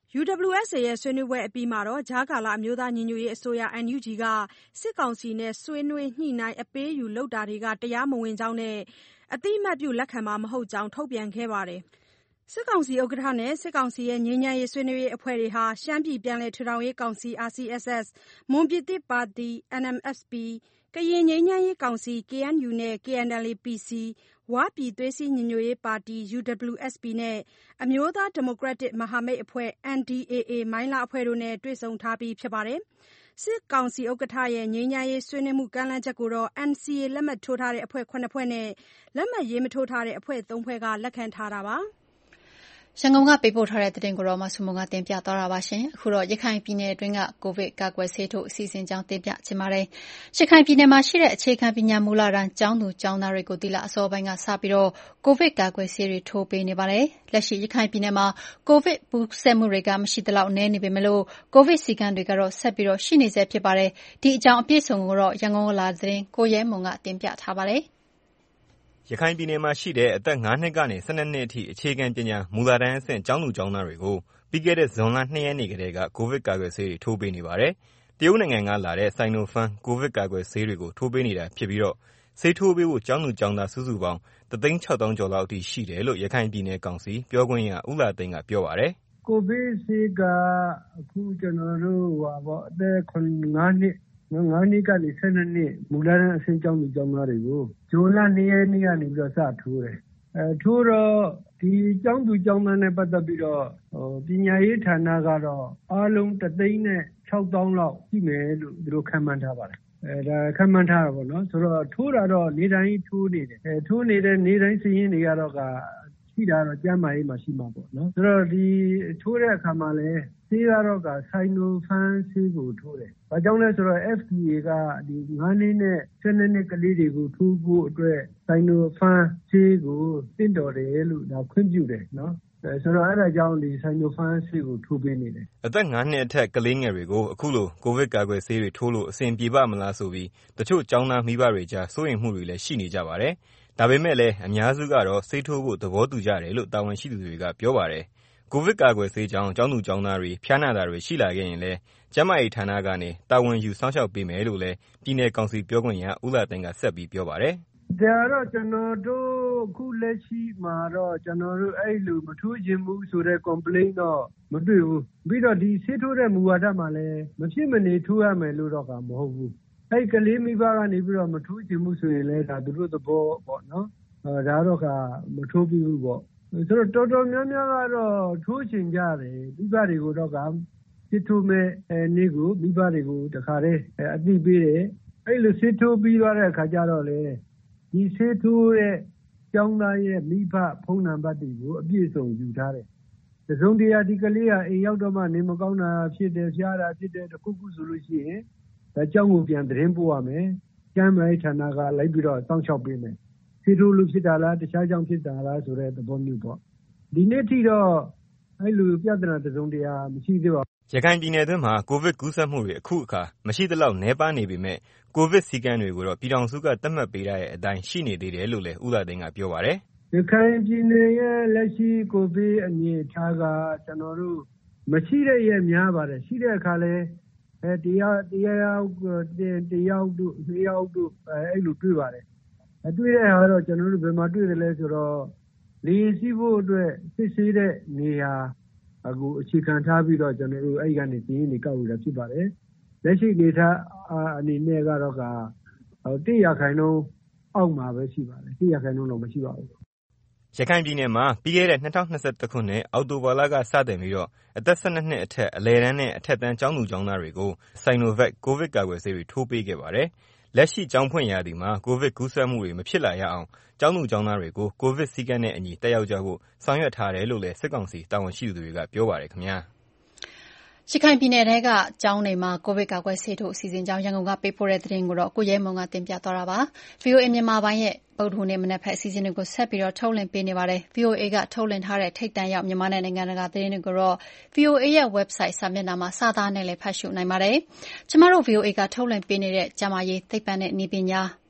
ယူ ဒဘလျူ အက်စ် အေ ရဲ့ဆွေးနွေးပွဲအပြီးမှာတော့ကြားကာလအမျိုးသားညီညွတ်ရေးအစိုးရ အန် ယူ ဂျီ ကစစ်ကောင်စီနဲ့ဆွေးနွေးညှိနှိုင်းအပေးယူလုပ်တာတွေကတရားမဝင်ကြောင်းနဲ့အတိအမှတ်ပြုလက်ခံမှာမဟုတ်ကြောင်းထုတ်ပြန်ခဲ့ပါတယ်။စစ်ကောင်စီဥက္ကဋ္ဌနဲ့စစ်ကောင်စီရဲ့ငြိမ်းချမ်းရေးဆွေးနွေးရေးအဖွဲ့တွေဟာရှမ်းပြည်ပြန်လည်ထူထောင်ရေးကောင်စီ အာር စီ အက်စ် အက်စ် မွန်ပြည်သစ်ပါတီ အန် အမ် အက်စ် ပီ ကရင်ငြိမ်းချမ်းရေးကောင်စီ ကေ အန် ယူ နဲ့ ကေ အန် အယ်လ် အေ ပီ စီ ဝပြည်သွေးစည်းညီညွတ်ရေးပါတီ ယူ ဒဘလျူ အက်စ် ပီ နဲ့အမျိုးသားဒီမိုကရက်တစ်မဟာမိတ်အဖွဲ့ အန် ဒီ အေ အေ မိုင်းလားအဖွဲ့တို့နဲ့တွေ့ဆုံထားပြီးဖြစ်ပါတယ်။စစ်ကောင်စီဥက္ကဋ္ဌရဲ့ငြိမ်းချမ်းရေးဆွေးနွေးမှုကမ်းလှမ်းချက်ကိုတော့ အန် စီ အေ လက်မှတ်ထိုးထားတဲ့အဖွဲ့ခုနှစ်ဖွဲ့နဲ့လက်မှတ်ရေးမထိုးထားတဲ့အဖွဲ့သုံးဖွဲ့ကလက်ခံထားတာပါ။ရန်ကုန်ကပေးပို့ထားတဲ့သတင်းကိုတော့မဆုမွန်ကတင်ပြသွားတာပါရှင်။အခုတော့ရခိုင်ပြည်နယ်အတွင်းကကိုဗစ်ကာကွယ်ဆေးထိုးအစီအစဉ်ကြောင်းတင်ပြချင်ပါတယ်။ရခိုင်ပြည်နယ်မှာရှိတဲ့အခြေခံပညာမူလတန်းကျောင်းသူကျောင်းသားတွေကိုဒီလအစောပိုင်းကစပြီးတော့ကိုဗစ်ကာကွယ်ဆေးတွေထိုးပေးနေပါတယ်။လက်ရှိရခိုင်ပြည်နယ်မှာကိုဗစ်ကူးစက်မှုတွေကမရှိသလောက်နည်းနေပေမဲ့လို့ကိုဗစ်စည်းကမ်းတွေကတော့ဆက်ပြီးတော့ရှိနေဆဲဖြစ်ပါတယ်။ဒီအကြောင်းအပြည့်အစုံကိုတော့ရန်ကုန်ကလာတဲ့သတင်းကိုရဲမွန်ကတင်ပြထားပါတယ်။ရခိုင်ပြည်နယ်မှာရှိတဲ့အသက်ငါးနှစ်ကနေ၁၂နှစ်အထိအခြေခံပညာမူလတန်းအဆင့်ကျောင်းသူကျောင်းသားတွေကိုပြီးခဲ့တဲ့ဇွန်လ၂ရက်နေ့ကတည်းကကိုဗစ်ကာကွယ်ဆေးတွေထိုးပေးနေပါတယ်။တရုတ်နိုင်ငံကလာတဲ့ Sinopharm ကိုဗစ်ကာကွယ်ဆေးတွေကိုထိုးပေးနေတာဖြစ်ပြီးတော့ဆေးထိုးပေးဖို့ကျောင်းသူကျောင်းသားစုစုပေါင်းတစ်သိန်းခြောက်သောင်းကျော်လောက်အထိရှိတယ်လို့ရခိုင်ပြည်နယ်ကောင်စီပြောခွင့်ရဦးလာသိန်းကပြောပါတယ်။ကိုဗစ်ဆေးကအခုကျွန်တော်တို့ဟာပေါ့အသက်ငါးနှစ်ငါးနှစ်ကနေ၁၂နှစ်မူလတန်းအဆင့်ကျောင်းသူကျောင်းသားတွေကိုဇွန်လ၂ရက်နေ့ကနေပြီးတော့စထိုးတယ်အဲထိုးတော့ဒီကျောင်းသူကျောင်းသားနဲ့ပတ်သက်ပြီးတော့ပညာရေးဌာနကတော့အားလုံးတစ်သိန်းနဲ့ခြောက်သောင်းလောက်ရှိမယ်လို့သူတို့ခန့်မှန်းထားပါတယ်အဲဒါခန့်မှန်းထားတာပေါ့နော်ဆိုတော့ထိုးတာတော့နေတိုင်းထိုးနေတယ်အဲထိုးနေတဲ့နေတိုင်းစည်ရင်းတွေကတော့ကရှိတာတော့ကျန်းမာရေးမှာရှိမှာပေါ့နော်ဆိုတော့ဒီထိုးတဲ့အခါမှာလည်းဆေးကတော့က Sinopharm ဆေးကိုထိုးတယ်။ဘာကြောင့်လဲဆိုတော့ အက်ဖ် ဒီ အေ ကဒီငါးနှစ်နဲ့၁၂နှစ်ကလေးတွေကိုထိုးဖို့အတွက် Sinopharm ဆေးကိုတင့်တော်တယ်လို့ဒါခွင့်ပြုတယ်နော်။အဲဆိုတော့အဲ့ဒါကြောင့်ဒီ Sinopharm ဆေးကိုထိုးပေးနေတယ်။အသက်ငါးနှစ်အထက်ကလေးငယ်တွေကိုအခုလိုကိုဗစ်ကာကွယ်ဆေးတွေထိုးလို့အဆင်ပြေပါမလားဆိုပြီးတချို့ကျောင်းသားမိဘတွေကြားစိုးရိမ်မှုတွေလည်းရှိနေကြပါတယ်။ဒါပေမဲ့လည်းအများစုကတော့ဆေးထိုးဖို့သဘောတူကြတယ်လို့တာဝန်ရှိသူတွေကပြောပါတယ်။ကိုဗစ်ကာကွယ်ဆေးကြောင့်ကျောင်းသူကျောင်းသားတွေဖျားနာတာတွေရှိလာခဲ့ရင်လည်းကျန်းမာရေးဌာနကနေတာဝန်ယူစောင့်ရှောက်ပေးမယ်လို့လည်းပြည်နယ်ကောင်စီပြောခွင့်ရဦးလာသိန်းကဆက်ပြီးပြောပါတယ်။ဒါတော့ကျွန်တော်တို့အခုလက်ရှိမှာတော့ကျွန်တော်တို့အဲ့လိုမထိုးခြင်းဘူးဆိုတဲ့ complaint တော့မတွေ့ဘူး။ပြီးတော့ဒီဆေးထိုးတဲ့မူဝါဒမှာလည်းမဖြစ်မနေထိုးရမယ်လို့တော့ကမဟုတ်ဘူး။အဲ့ကလေးမိဘကနေပြီးတော့မထိုးခြင်းဘူးဆိုရင်လည်းဒါသူတို့သဘောပေါ့နော်။အဲဒါတော့ကမထိုးပြီးဘူးပေါ့။ဆိုတော့တော်တော်များများကတော့ထိုးချင်ကြတယ်မိဘတွေကိုတော့ကစစ်ထိုးမဲ့နေ့ကိုမိဘတွေကိုတခါတည်းအသိပေးတယ်အဲ့လိုစစ်ထိုးပြီးသွားတဲ့အခါကျတော့လေဒီစစ်ထိုးတဲ့ကျောင်းသားရဲ့မိဘဖုန်းနံပါတ်တွေကိုအပြည့်စုံယူထားတယ်တစုံတရာဒီကလေးကအိမ်ရောက်တော့မှနေမကောင်းတာဖြစ်တယ်ဖျားတာဖြစ်တယ်တခုခုဆိုလို့ရှိရင်ဒါကျောင်းကိုပြန်သတင်းပို့ရမယ်ကျမ်းမာရေးဌာနကလိုက်ပြီးတော့စောင့်ရှောက်ပေးမယ်ဆေးထိုးလို့ဖြစ်တာလားတခြားကြောင့်ဖြစ်တာလားဆိုတဲ့သဘောမျိုးပေါ့ဒီနေ့ထိတော့အဲ့လိုပြဿနာတစုံတရာမရှိသေးပါဘူးရခိုင်ပြည်နယ်အတွင်းမှာကိုဗစ်ကူးစက်မှုတွေအခုအခါမရှိသလောက်နည်းပါးနေပေမဲ့ကိုဗစ်စည်းကမ်းတွေကိုတော့ပြည်ထောင်စုကသတ်မှတ်ပေးထားတဲ့အတိုင်းရှိနေသေးတယ်လို့လည်းဦးသာသိန်းကပြောပါတယ်ရခိုင်ပြည်နယ်ရဲ့လက်ရှိကိုဗစ်အနေအထားကကျွန်တော်တို့မရှိတဲ့ရဲ့များပါတယ်ရှိတဲ့အခါလဲအဲတရားတရားတရားတို့တရားတို့အဲ့လိုတွေ့ပါတယ်အတွေ့တဲ့ဟာတော့ကျွန်တော်တို့ဘယ်မှာတွေ့တယ်လဲဆိုတော့လေစီးဖို့အတွက်စစ်ဆေးတဲ့နေရာအခုအခြေခံထားပြီးတော့ကျွန်တော်တို့အဲ့ကနေစီးရင်နေကောက်ရတာဖြစ်ပါတယ်လက်ရှိဒေတာအနေနဲ့ကတော့ကတစ်ရာခိုင်နှုန်းအောက်မှာပဲရှိပါတယ်တစ်ရာခိုင်နှုန်းတော့မရှိပါဘူးရခိုင်ပြည်နယ်မှာပြီးခဲ့တဲ့၂၀၂၁ခုနှစ်အောက်တိုဘာလကစတင်ပြီးတော့အသက်၁၂နှစ်အထက်အလယ်တန်းနဲ့အထက်တန်းကျောင်းသူကျောင်းသားတွေကို Sinovac ကိုဗစ်ကာကွယ်ဆေးတွေထိုးပေးခဲ့ပါတယ်လက်ရှိကျောင်းဖွင့်ရာသီမှာကိုဗစ်ကူးစက်မှုတွေမဖြစ်လာရအောင်ကျောင်းသူကျောင်းသားတွေကိုကိုဗစ်စည်းကမ်းနဲ့အညီတက်ရောက်ကြဖို့ဆောင်ရွက်ထားတယ်လို့လည်းစစ်ကောင်စီတာဝန်ရှိသူတွေကပြောပါတယ်ခင်ဗျာရခိုင်ပြည်နယ်ထဲကကျောင်းတွေမှာကိုဗစ်ကာကွယ်ဆေးထိုးအစီအစဉ်ကြောင့်ရန်ကုန်ကပေးပို့တဲ့သတင်းကိုတော့ကိုရဲမွန်ကတင်ပြသွားတာပါ။ဗီအိုအေ မြန်မာပိုင်းရဲ့ဗုဒ္ဓဟူးနေ့မနက်ဖက်အစီအစဉ်တွေကိုဆက်ပြီးတော့ထုတ်လွှင့်ပေးနေပါတယ်။ ဗီအိုအေကထုတ်လွှင့်ထားတဲ့ထိပ်တန်းရောက်မြန်မာနဲ့နိုင်ငံတကာသတင်းတွေကိုတော့ ဗီအိုအေရဲ့ website စာမျက်နှာမှာစာသားနဲ့လည်းဖတ်ရှုနိုင်ပါတယ်။ကျမတို့ ဗီအိုအေကထုတ်လွှင့်ပေးနေတဲ့ကျန်းမာရေးသိပ္ပံနဲ့နည်းပညာ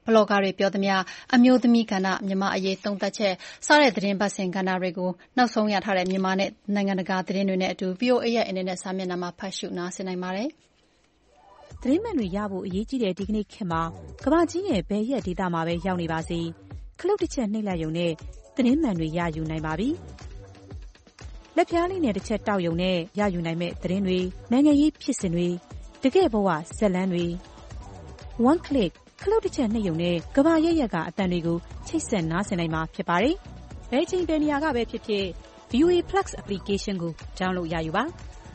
ဘလော့ဂါတွေပြောသမျှအမျိုးသမီးကဏ္ဍမြန်မာအရေးသုံးသပ်ချက်စတဲ့သတင်းပတ်စဉ်ကဏ္ဍတွေကိုနောက်ဆုံးရထားတဲ့မြန်မာနဲ့နိုင်ငံတကာသတင်းတွေနဲ့အတူ ဗွီအိုအေ ရဲ့အင်တာနက်စာမျက်နှာမှာဖတ်ရှုနားဆင်နိုင်ပါတယ်။သတင်းမှန်တွေရဖို့အရေးကြီးတဲ့ဒီကနေ့ခေတ်မှာကမ္ဘာကြီးရဲ့ဘယ်ရက်ဒေသမှာပဲရောက်နေပါစေခလုတ်တစ်ချက်နှိပ်လိုက်ရုံနဲ့သတင်းမှန်တွေရယူနိုင်ပါပြီ။လက်ပြားလေးနဲ့တစ်ချက်တောက်ရုံနဲ့ရယူနိုင်မဲ့သတင်းတွေနိုင်ငံရေးဖြစ်စဉ်တွေတကယ့်ဘဝဇက်လန်းတွေ one click ခလုတ်တစ်ချက်နှိပ်ရုံနဲ့ကမ္ဘာရဲ့ရက်ကအတန်တွေကိုချိတ်ဆက်နားဆင်နိုင်မှာဖြစ်ပါတယ်။ဘယ်ချိန်ဘယ်နေရာကပဲဖြစ်ဖြစ် ဗီအိုအေ Plus application ကို download ရယူပါ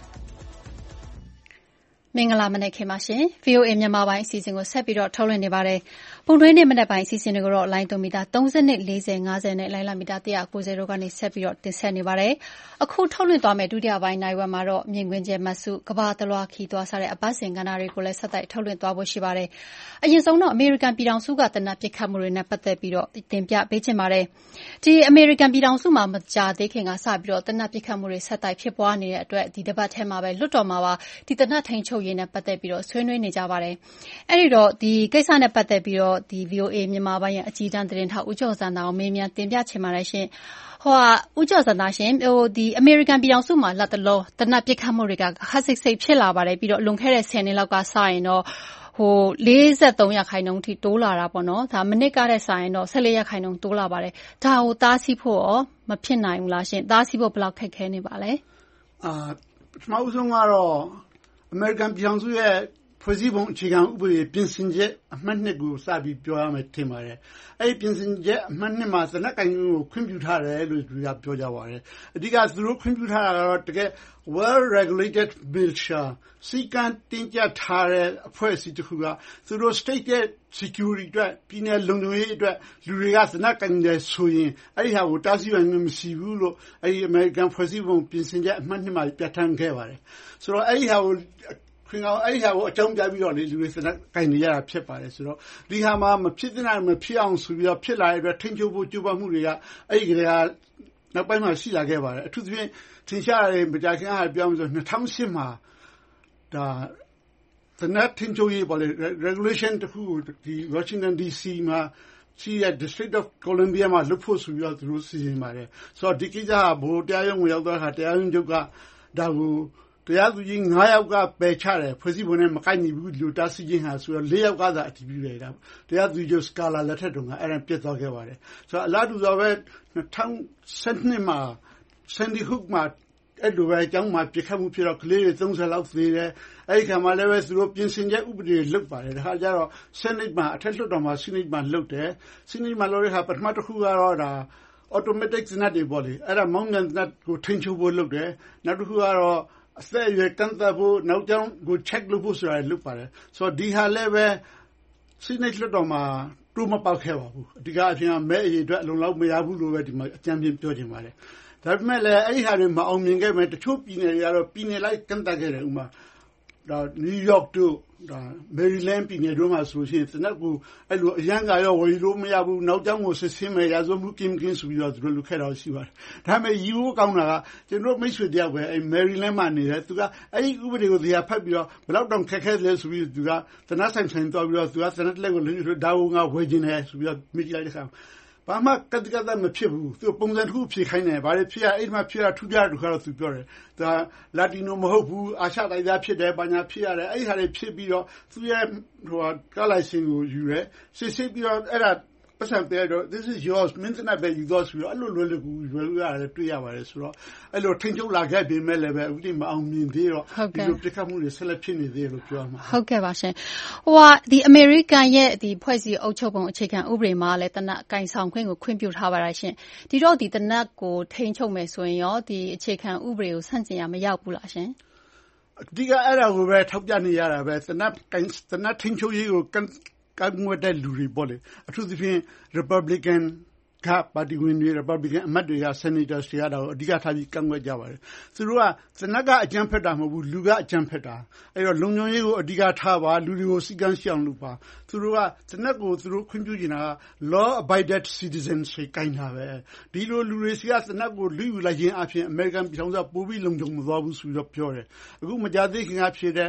မင်္ဂလာမနက်ခင်းပါရှင် ဗီအိုအေ မြန်မာပိုင်းအစီအစဉ်ကိုဆက်ပြီးတော့ထုတ်လွှင့်နေပါတယ်ပုံတွင်းနေ့မနက်ပိုင်းအစီအစဉ်တွေကိုတော့လိုင်းသုံးမီတာသုံး၂ ၄၀ ၅၀နဲ့လိုင်းလာမီတာ၁၉၀တို့ကနေဆက်ပြီးတော့တင်ဆက်နေပါတယ်အခုထုတ်လွှင့်သွားမယ့်ဒုတိယပိုင်းနိုင်ဝက်မှာတော့မြင်ကွင်းကျဲမတ်စုကဘာတလွားခီသွားစားတဲ့အပတ်စဉ်ကဏ္ဍတွေကိုလည်းဆက်တိုက်ထုတ်လွှင့်သွားဖို့ရှိပါတယ်အရင်ဆုံးတော့အမေရိကန်ပြည်ထောင်စုကတနက်ပစ်ခတ်မှုတွေနဲ့ပတ်သက်ပြီးတော့တင်ပြပေးချင်ပါတယ်ဒီအမေရိကန်ပြည်ထောင်စုမှာမကြာသေးခင်ကစပြီးတော့တနက်ပစ်ခတ်မှုတွေဆက်တိုက်ဖြစ်ပွားနေတဲ့အတွက်ဒီတစ်ပတ်ထဲမှာပဲလွတ်တော်မှာပါဒီတနက်ထိန်ချုပ်ရင်းနဲ့ပတ်သက်ပြီးတော့ဆွေးနွေးနေကြပါတယ်။အဲဒီတော့ဒီကိစ္စနဲ့ပတ်သက်ပြီးတော့ဒီ ဗီအိုအေ မြန်မာပိုင်းရဲ့အကြီးတန်းသတင်းထောက်ဦးကျော်စံသာကိုမေးမြန်းတင်ပြချင်ပါတယ်ရှင်။ဟိုဟာဦးကျော်စံသာရှင်ဟိုဒီအမေရိကန်ပြည်ထောင်စုမှာလက်တလောတနက်ပစ်ခတ်မှုတွေကခက်စိတ်စိတ်ဖြစ်လာပါတယ်ပြီးတော့လွန်ခဲ့တဲ့ဆယ်နှစ်လောက်ကစရင်တော့ဟို၄၃ရာခိုင်နှုန်းထိတိုးလာတာပေါ့နော်ဒါမိနစ်ကတဲ့ဆိုင်တော့၁၄ရာခိုင်နှုန်းတိုးလာပါတယ်ဒါကိုတားဆီးဖို့ရောမဖြစ်နိုင်ဘူးလားရှင်တားဆီးဖို့ဘယ်လောက်ခက်ခဲနေပါလဲအာပထမဦးဆုံးကတော့အမေရိကန်ပြည်ထောင်စုရဲ့ဖွဲ့စည်းပုံအခြေခံဥပဒေပြင်ဆင်ချက်အမှတ်နှစ်ကိုစပြီးပြောရမယ်ထင်ပါတယ်။အဲဒီပြင်ဆင်ချက်အမှတ်နှစ်မှာစနက်ကိုင်ကိုခွင့်ပြုထားတယ်လို့သူကပြောကြပါတယ်။အဓိကသူတို့ခွင့်ပြုထားတာကတော့တကယ် well regulated militia စီကံတင်ကြထားတဲ့အဖွဲ့အစည်းတစ်ခုကသူတို့ state ရဲ့ security အတွက်ပြည်내လုံခြုံရေးအတွက်လူတွေကစနက်ကိုင်တယ်ဆိုရင်အဲဒီဟာကိုတားဆီးနိုင်မှာမရှိဘူးလို့အဲဒီအမေရိကန်ဖွဲ့စည်းပုံပြင်ဆင်ချက်အမှတ်နှစ်မှာပြဋ္ဌာန်းခဲ့ပါတယ်။ဆိုတော့အဲဒီဟာကိုခင်ဗျာအဲ့ဒီဟာကိုအကြောင်းပြပြီးတော့လေလူတွေစနက်ကိုင်နေရတာဖြစ်ပါတယ်ဆိုတော့ဒီဟာမှာမဖြစ်သင့်တာမဖြစ်အောင်ဆိုပြီးတော့ဖြစ်လာတဲ့အတွက်ထိန်းချုပ်ဖို့ကြိုးပမ်းမှုတွေကအဲ့ဒီကလေးကနောက်ပိုင်းမှာရှိလာခဲ့ပါတယ်အထူးသဖြင့်သင်ရှားရတဲ့မကြာခင်အားပြောမှဆို၂၀၀၈မှာဒါစနက်ထိန်းချုပ်ရေးပေါ်လေ regulation တခုဒီ Washington ဒီ စီ မှာရှိတဲ့ District of Columbia မှာလုပ်ဖို့ဆိုပြီးတော့သူတို့စီစဉ်ပါတယ်ဆိုတော့ဒီကိစ္စကဘိုးတရားရုံးဝင်ရောက်သွားတာတရားရုံးချုပ်ကဒါကိုတရားသူကြီး၅ယောက်ကပယ်ချတယ်ဖွဲ့စည်းပုံနဲ့မကိုက်ညီဘူးလူတားဆီးခြင်းဟာဆိုတော့၄ယောက်ကသာအတည်ပြုတယ်ဒါတရားသူကြီး Scalia လက်ထက်တုန်းကအဲ့ဒါပြတ်သွားခဲ့ပါတယ်ဆိုတော့အလားတူစွာပဲ၂၀၁၂မှာ Sandy Hook မှာအဲ့လိုပဲအကြောင်းမှာပြစ်ခတ်မှုဖြစ်တော့ကလေးတွေ၃၀လောက်သေတယ်အဲ့ဒီခါမှလည်းပဲသူတို့ပြင်ဆင်ချက်ဥပဒေလုပ်ပါတယ်ဒါခါကျတော့ Senate မှာအထက်လွှတ်တော်မှာ Senate မှာလုပ်တယ် Senate မှာလုပ်တဲ့အခါပထမတစ်ခုကတော့ဒါ automatic စနစ်တွေပေါ့လေအဲ့ဒါမောင်းမြန်စနစ်ကိုထိန်းချုပ်ဖို့လုပ်တယ်နောက်တစ်ခုကတော့အသက်အရွယ်ကန့်သတ်ဖို့နောက်ကြောင်းကို check လုပ်ဖို့ဆိုတာလုပ်ပါတယ်ဆိုတော့ဒီဟာလည်းပဲစိနေလွတ်တော်မှာတူမပေါက်ခဲ့ပါဘူးအဓိကအဖြစ်ကမဲအရေးအတွက်အလုံးလောက်မရဘူးလို့ပဲဒီမှာအကြံပြပြောချင်ပါတယ်ဒါပေမဲ့လည်းအဲ့ဒီဟာတွေမအောင်မြင်ခဲ့ပဲတချို့ပြည်နယ်တွေကတော့ပြည်နယ်လိုက်ကန့်သတ်ခဲ့တယ်ဥမာဒါ New York တို့ဒါ Maryland ပြည်နယ်တို့မှာဆိုရှင်စနက်ကိုအဲ့လိုအရန်ကရောဝယ်လို့မရဘူးနောက်ကြောင်းကိုစစ်ဆင်းမယ်ရာဇဝမှုကင်းကင်းဆိုပြီးတော့သူတို့လုပ်ခဲ့တော့ရှိပါတယ်ဒါပေမဲ့ယူဖို့ကောင်းတာကကျွန်တော်မိတ်ဆွေတယောက်ပဲအဲ့ Maryland မှာနေတယ်သူကအဲ့ဒီဥပဒေကိုတရားဖတ်ပြီးတော့ဘယ်တော့တောင်ခက်ခဲလဲဆိုပြီးသူကသနာဆိုင်ဆိုင်တော့ပြီးတော့သူကစနက်လက်ကိုလည်းဒါဝငါဝယ်ခြင်းတယ်ဆိုပြီးတော့မိကြလိုက်တဲ့ခါဘာမှကတ်ကတ်မဖြစ်ဘူးသူပုံစံတစ်ခုဖြေခိုင်းတယ်ဘာလဲဖြစ်ရအဲ့မှာဖြစ်ရထူးခြားတယ်ကတော့သူပြောတယ်ဒါလာတီနိုမဟုတ်ဘူးအာရှတိုက်သားဖြစ်တယ်ဘာညာဖြစ်ရတယ်အဲ့ဒီဟာတွေဖြစ်ပြီးတော့သူရဲ့ဟိုကားလိုင်စင်ကိုယူရဲစစ်စစ်ပြီးတော့အဲ့ဒါပတ်စံပေးတော့ this is yours မင်းတနက်ပဲယူတော့ဆိုတော့အဲ့လိုလွယ်လွယ်ကူရွယ်လို့ရတယ်တွေ့ရပါတယ်ဆိုတော့အဲ့လိုထိန်ချုပ်လာခဲ့ပေမဲ့လည်းပဲအခုဒီမအောင်မြင်သေးတော့ဒီလိုပြစ်ခတ်မှုတွေဆက်လက်ဖြစ်နေသေးလို့ပြောမှာဟုတ်ကဲ့ပါရှင်ဟိုကဒီအမေရိကန်ရဲ့ဒီဖွဲ့စည်းအုပ်ချုပ်ပုံအခြေခံဥပဒေမှာလည်းတနက်ကင်ဆောင်ခွင့်ကိုခွင့်ပြုထားပါရရှင်ဒီတော့ဒီတနက်ကိုထိန်ချုပ်မယ်ဆိုရင်ရောဒီအခြေခံဥပဒေကိုဆန့်ကျင်ရမရောက်ဘူးလားရှင်ဒီကအဲ့ဒါကိုပဲထောက်ပြနေရတာပဲတနက်တနက်ထိန်ချုပ်ရေးကိုကန့်ကွက်တဲ့လူတွေပေါ့လေအထူးသဖြင့် Republican ကပါတီဝင်တွေ Republican အမတ်တွေက Senators တွေကတော့အဓိကထားပြီးကန့်ကွက်ကြပါတယ်သူတို့ကစနက်ကအကြမ်းဖက်တာမဟုတ်ဘူးလူကအကြမ်းဖက်တာအဲ့တော့လုံခြုံရေးကိုအဓိကထားပါလူတွေကိုစီကံရှောင်လုပ်ပါသူတို့ကစနက်ကိုသူတို့ခွင့်ပြုနေတာက law abided citizens တွေကိုင်းတာပဲဒီလိုလူတွေစီကစနက်ကိုလူယူလိုက်ခြင်းအပြင် American ပြည်ထောင်စုပိုပြီးလုံခြုံမသွားဘူးဆိုပြီးတော့ပြောတယ်အခုမကြသေးခင်ကဖြစ်တဲ့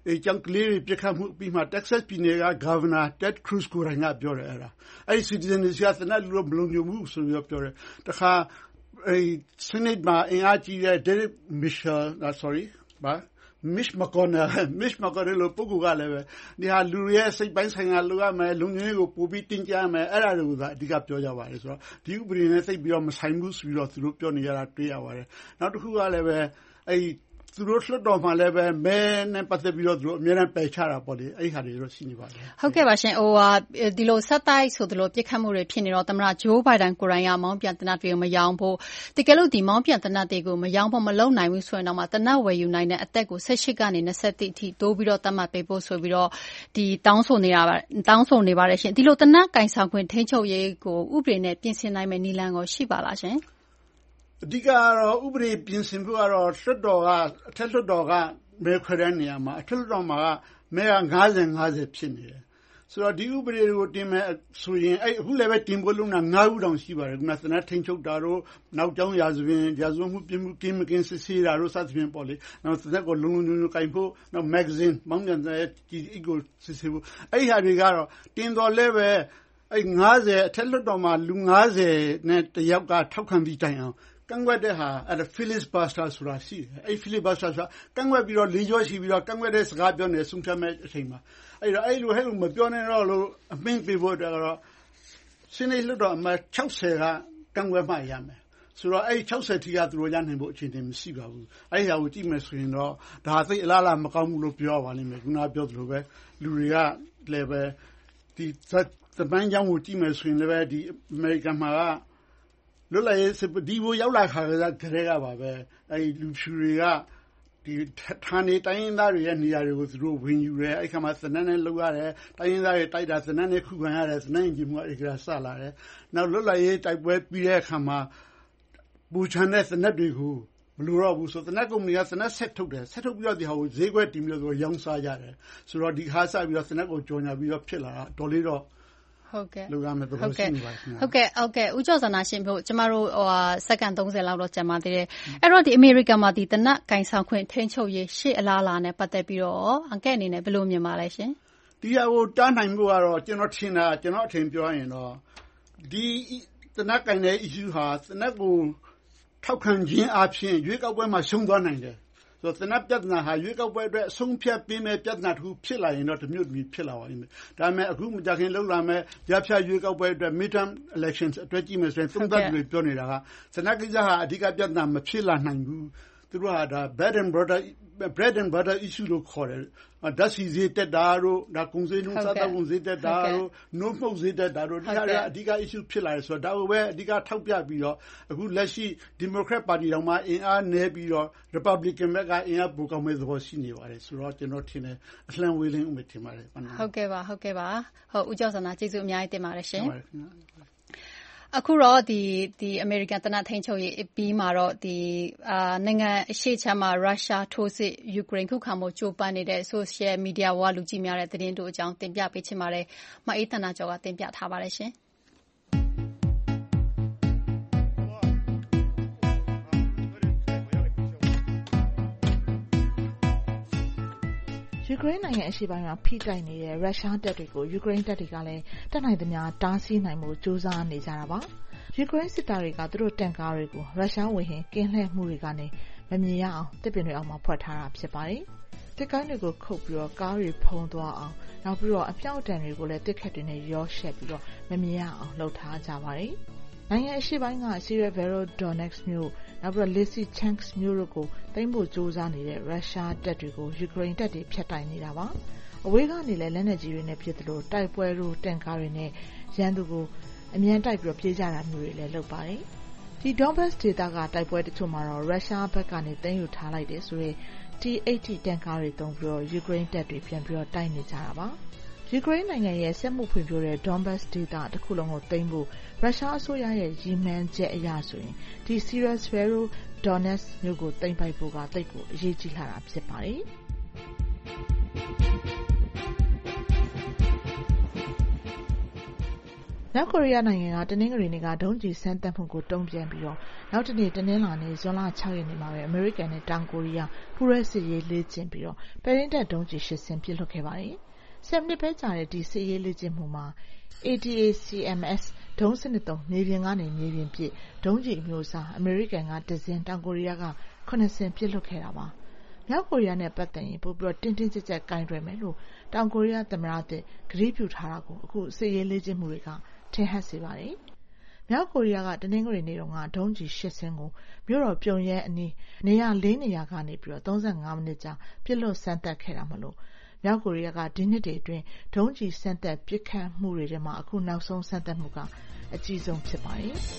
ကြောင့်ကလေးတွေပြစ်ခတ်မှုပြီးမှ Texas ပြည်နယ်က Governor Ted Cruz ကိုယ်တိုင်ကပြောတယ်အဲ့ဒါအဲ့ဒီ citizen တွေကသေနတ်လူလို့မလုံခြုံဘူးဆိုပြီးပြောတယ်တခါအဲ့ Senate မှာအင်အားကြီးတဲ့ Derek Mitchell sorry ဘာ Mitch McConnell Mitch McConnell လို့ပုဂ္ဂိုလ်ကလည်းပဲဒီဟာလူတွေရဲ့စိတ်ပိုင်းဆိုင်ရာလိုရမယ်လုံခြုံရေးကိုပိုပြီးတင်ကြရမယ်အဲ့ဒါတွေကိုသာအဓိကပြောကြပါတယ်ဆိုတော့ဒီဥပဒေနဲ့သိပြီးတော့မဆိုင်ဘူးဆိုပြီးတော့သူတို့ပြောနေကြတာတွေ့ရပါတယ်နောက်တစ်ခုကလည်းပဲအဲ့သူတို့လွှတ်တော်မှာလည်းပဲမဲနဲ့ပတ်သက်ပြီးတော့သူတို့အများနဲ့ပယ်ချတာပေါ့လေအဲ့ဟာတွေတော့ရှိနေပါတယ်ဟုတ်ကဲ့ပါရှင်ဟိုဟာဒီလိုဆက်တိုက်ဆိုသလိုပြစ်ခတ်မှုတွေဖြစ်နေတော့သမ္မတဂျိုးဘိုင်ဒန်ကိုရိုင်းကမောင်းပြန်တနတ်တွေကိုမယောင်းဖို့တကယ်လို့ဒီမောင်းပြန်တနတ်တွေကိုမယောင်းဖို့မလုံနိုင်ဘူးဆိုရင်တော့မှတနတ်ဝယ်ယူနိုင်တဲ့အသက်ကို၁၈ကနေ၂၁အထိတိုးပြီးတော့သတ်မှတ်ပေးဖို့ဆိုပြီးတော့ဒီတောင်းဆိုနေတာပါတောင်းဆိုနေပါတယ်ရှင်ဒီလိုတနတ်ကင်ဆောင်ခွင့်ထိန်းချုပ်ရေးကိုဥပဒေနဲ့ပြင်ဆင်နိုင်မယ့်နည်းလမ်းကိုရှိပါလားရှင်အဓိကကတော့ဥပဒေပြင်ဆင်ဖို့ကတော့လွှတ်တော်ကအထက်လွှတ်တော်ကမဲခွဲတဲ့နေရာမှာအထက်လွှတ်တော်မှာကမဲက၅၀ ၅၀ဖြစ်နေတယ်ဆိုတော့ဒီဥပဒေကိုတင်မဲ့ဆိုရင်အဲ့အခုလည်းပဲတင်ဖို့လုံးတာ၅ခုတောင်ရှိပါတယ်ခုနကသနတ်ထိန်ချုပ်တာတို့နောက်ကျောင်းရာဇဝင်ရာဇဝမှုပြမှုကင်းမကင်းစစ်ဆေးတာတို့စသဖြင့်ပေါ့လေနောက်သနတ်ကိုလုံးလုံးလုံးကိုင်ဖို့နောက် magazine မောင်းပြန်တဲ့ဒီအကိုစစ်ဆေးဖို့အဲ့ဟာတွေကတော့တင်တော်လည်းပဲအဲ့၅၀အထက်လွှတ်တော်မှာလူ၅၀နဲ့တယောက်ကထောက်ခံပြီးတိုင်အောင်ကန့်ကွက်တဲ့ဟာအဲ့ဒါ filibuster ဆိုတာရှိတယ်အဲ့ filibuster ဆိုတာကန့်ကွက်ပြီးတော့လေးကြောရှိပြီးတော့ကန့်ကွက်တဲ့စကားပြောနေဆုံးဖြတ်မဲ့အချိန်မှာအဲ့တော့အဲ့လိုဟဲ့လို့မပြောနဲ့တော့လို့အမင်းပေးဖို့တော့စနေလွတ်တော့အမ၆၀ကကန့်ကွက်မှရမယ်ဆိုတော့အဲ့၆၀ထိကသူတို့ရနိုင်ဖို့အခြေအနေမရှိပါဘူးအဲ့ဟာကိုကြည့်မယ်ဆိုရင်တော့ဒါသိအလားလားမကောင်းဘူးလို့ပြောပါလိမ့်မယ်ခုနပြောသလိုပဲလူတွေကလည်းပဲဒီသပန်းကြောင်းကိုကြည့်မယ်ဆိုရင်လည်းပဲဒီအမေရိကန်မှာကလွတ်လပ်ရေးဒီဘိုရောက်လာခါကတည်းကပါပဲအဲ့လူဖြူတွေကဒီဌာနေတိုင်းရင်းသားတွေရဲ့နေရာတွေကိုသူတို့ဝင်ယူတယ်အဲ့ခါမှာသနန်းနဲ့လောက်ရတယ်တိုင်းရင်းသားတွေတိုက်တာသနန်းနဲ့ခုခံရတယ်သနန်းကြီးမှုအဲ့ကစလာတယ်နောက်လွတ်လပ်ရေးတိုက်ပွဲပြီးတဲ့အခါမှာပူချန်တဲ့သနတ်တွေကိုမလိုတော့ဘူးဆိုသနတ်ကုမ္ပဏီကသနတ်ဆက်ထုတ်တယ်ဆက်ထုတ်ပြီးတော့ဒီဟာကိုဈေးကွက်တင်ပြီးတော့ရောင်းစားကြတယ်ဆိုတော့ဒီခါစပြီးတော့သနတ်ကိုကြော်ညာပြီးတော့ဖြစ်လာတာတော်လေးတော့ဟုတ်ကဲ့လူကမဲ့တော့ရှိနေပါခင်ဗျာဟုတ်ကဲ့ဟုတ်ကဲ့ဦးကျော်စန္ဒာရှင်တို့ကျမတို့ဟိုဟာစက္ကန့်၃၀လောက်တော့ကြာမှသေးတယ်အဲ့တော့ဒီအမေရိကန်မှာဒီတနတ်ကင်ဆောင်ခွင့်ထိန်းချုပ်ရေးရှေ့အလားအလာနဲ့ပတ်သက်ပြီးတော့အကဲ့အနေနဲ့ဘယ်လိုမြင်ပါလဲရှင်ဒီဟာကိုတားနိုင်ဖို့ကတော့ကျွန်တော်ထင်တာကျွန်တော်အထင်ပြောရင်တော့ဒီတနတ်ကင်တဲ့ issue ဟာတနတ်ကိုထောက်ခံခြင်းအပြင်ရွေးကောက်ပွဲမှာရှုံးသွားနိုင်တယ်ဆိုတော့တနတ်ပြဿနာဟာရွေးကောက်ပွဲအတွက်အဆုံးဖြတ်ပေးမဲ့ပြဿနာတစ်ခုဖြစ်လာရင်တော့တမျိုးတမျိုးဖြစ်လာပါလိမ့်မယ်ဒါပေမဲ့အခုမကြခင်လောက်လာမဲ့ရဖြတ်ရွေးကောက်ပွဲအတွက် midterm elections အတွက်ကြည့်မယ်ဆိုရင်သုံးသပ်တွေပြောနေတာကစနကိစ္စဟာအဓိကပြဿနာမဖြစ်လာနိုင်ဘူးသူတို့ဟာဒါ bread and butter bread and butter issue လို့ခေါ်တယ်ဓာတ်ဆီဈေးတက်တာတို့ဒါကုန်စည်နှုန်းစားသောက်ကုန်ဈေးတက်တာတို့နှုတ်မှုတ်ဈေးတက်တာတို့ဒီဟာတွေအဓိက issue ဖြစ်လာတယ်ဆိုတော့ဒါကိုပဲအဓိကထောက်ပြပြီးတော့အခုလက်ရှိ Democrat Party တောင်မှအင်အားနည်းပြီးတော့ Republican ဘက်ကအင်အားပိုကောင်းမဲ့သဘောရှိနေပါတယ်ဆိုတော့ကျွန်တော်ထင်တယ်အလှမ်းဝေးလင်းဦးမယ်ထင်ပါတယ်ဟုတ်ကဲ့ပါဟုတ်ကဲ့ပါဟုတ်ဦးကျော်စန္ဒာကျေးဇူးအများကြီးတင်ပါတယ်ရှင်အခုတော့ဒီဒီအမေရိကန်တနတ်ထိန်ချုပ်ရေးပြီးမှာတော့ဒီအာနိုင်ငံအရှေ့ချမ်းမှာရုရှားထိုးစစ်ယူကရိန်းခုခံမှုကြိုးပမ်းနေတဲ့ social media ဝါလူကြည့်များတဲ့သတင်းတို့အကြောင်းတင်ပြပေးချင်ပါတယ်။မအေးတနာကျော်ကတင်ပြထားပါတယ်ရှင်။ယူကရိန်းနိုင်ငံအရှေ့ပိုင်းမှာဖိတိုက်နေတဲ့ရုရှားတပ်တွေကိုယူကရိန်းတပ်တွေကလည်းတတ်နိုင်သမျှတားဆီးနိုင်မှုစူးစမ်းနေကြတာပါ။ယူကရိန်းစစ်သားတွေကသူတို့တန်ကားတွေကိုရုရှားဝေဟင်ကင်းလှည့်မှုတွေကနေမမြင်ရအောင်တစ်ပင်တွေအောက်မှာဖွက်ထားတာဖြစ်ပါတယ်။တစ်ကိုင်းတွေကိုခုတ်ပြီးတော့ကားတွေဖုံးသွားအောင်နောက်ပြီးတော့အပြောက်တံတွေကိုလည်းတစ်ခက်တွေနဲ့ရောရှက်ပြီးတော့မမြင်ရအောင်လှုပ်ထားကြပါတယ်။နိုင်ငံအရှေ့ပိုင်းက Severodonetsk မြို့နောက်ပြီးတော့ Lysychansk မြို့တို့ကိုသိမ်းဖို့ကြိုးစားနေတဲ့ရုရှားတပ်တွေကိုယူကရိန်းတပ်တွေဖျက်တိုက်နေတာပါ။အဝေးကနေလည်းလက်နက်ကြီးတွေနဲ့ပစ်သလိုတိုက်ပွဲတို့တန်ကားတွေနဲ့ရန်သူကိုအမြန်တိုက်ပြီးတော့ပြေးကြတာမျိုးတွေလည်းလုပ်ပါတယ်။ဒီ Donbas ဒေသကတိုက်ပွဲတချို့မှာတော့ရုရှားဘက်ကနေသိမ်းယူထားလိုက်တယ်ဆိုရင် T ၈၀ တန်ကားတွေသုံးပြီးတော့ယူကရိန်းတပ်တွေပြန်ပြီးတော့တိုက်နေကြတာပါ။ယူကရိန်းနိုင်ငံရဲ့စက်မှုဖွံ့ဖြိုးတဲ့ Donbas ဒေသတစ်ခုလုံးကိုသိမ်းဖို့ရုရှားအစိုးရရဲ့ရည်မှန်းချက်အရဆိုရင်ဒီ Severodonetsk မြို့ကိုသိမ်းပိုက်ဖို့ကတိတ်ကိုအရေးကြီးလာတာဖြစ်ပါတယ်။မြောက်ကိုရီးယားနိုင်ငံကတနင်္ဂနွေနေ့ကဒုံးကျည်စမ်းသပ်မှုကိုတုံ့ပြန်ပြီးတော့နောက်တနေ့တနင်္လာနေ့ဇွန်လ၆ရက်နေ့မှာပဲအမေရိကန်နဲ့တောင်ကိုရီးယားပူးရဲစစ်ရေးလေ့ကျင့်ပြီးတော့ပဲရင်းတပ်ဒုံးကျည်ရှစ်စင်းပစ်လွှတ်ခဲ့ပါတယ်။ဆယ်မိနစ်ပဲကြာတဲ့ဒီစစ်ရေးလေ့ကျင့်မှုမှာ A T A C M S ဒုံးစနစ်သုံးမြေပြင်ကနေမြေပြင်ပစ်ဒုံးကျည်အမျိုးအစားအမေရိကန်ကတစ်စင်းတောင်ကိုရီးယားကခုနှစ်စင်းပစ်လွှတ်ခဲ့တာပါ။မြောက်ကိုရီးယားနဲ့ပတ်သက်ရင်ပိုပြီးတော့တင်းတင်းကြပ်ကြပ်ကင်တွယ်မယ်လို့တောင်ကိုရီးယားသမ္မတသစ်ကတိပြုထားတာကိုအခုစစ်ရေးလေ့ကျင့်မှုတွေကထင်ဟပ်စေပါတယ်။မြောက်ကိုရီးယားကတနင်္ဂနွေနေ့တုန်းကဒုံးကျည်ရှစ်စင်းကိုမြို့တော်ပြုံယမ်းအနီးနေရာလေးနေရာကနေပြီးတော့သုံးဆယ့်ငါးမိနစ်ကြာပစ်လွှတ်စမ်းသပ်ခဲ့တာမလို့မြောက်ကိုရီးယားကဒီနှစ်တွေအတွင်းဒုံးကျည်စမ်းသပ်ပစ်ခတ်မှုတွေထဲမှာအခုနောက်ဆုံးစမ်းသပ်မှုကအကြီးဆုံးဖြစ်ပါတယ်။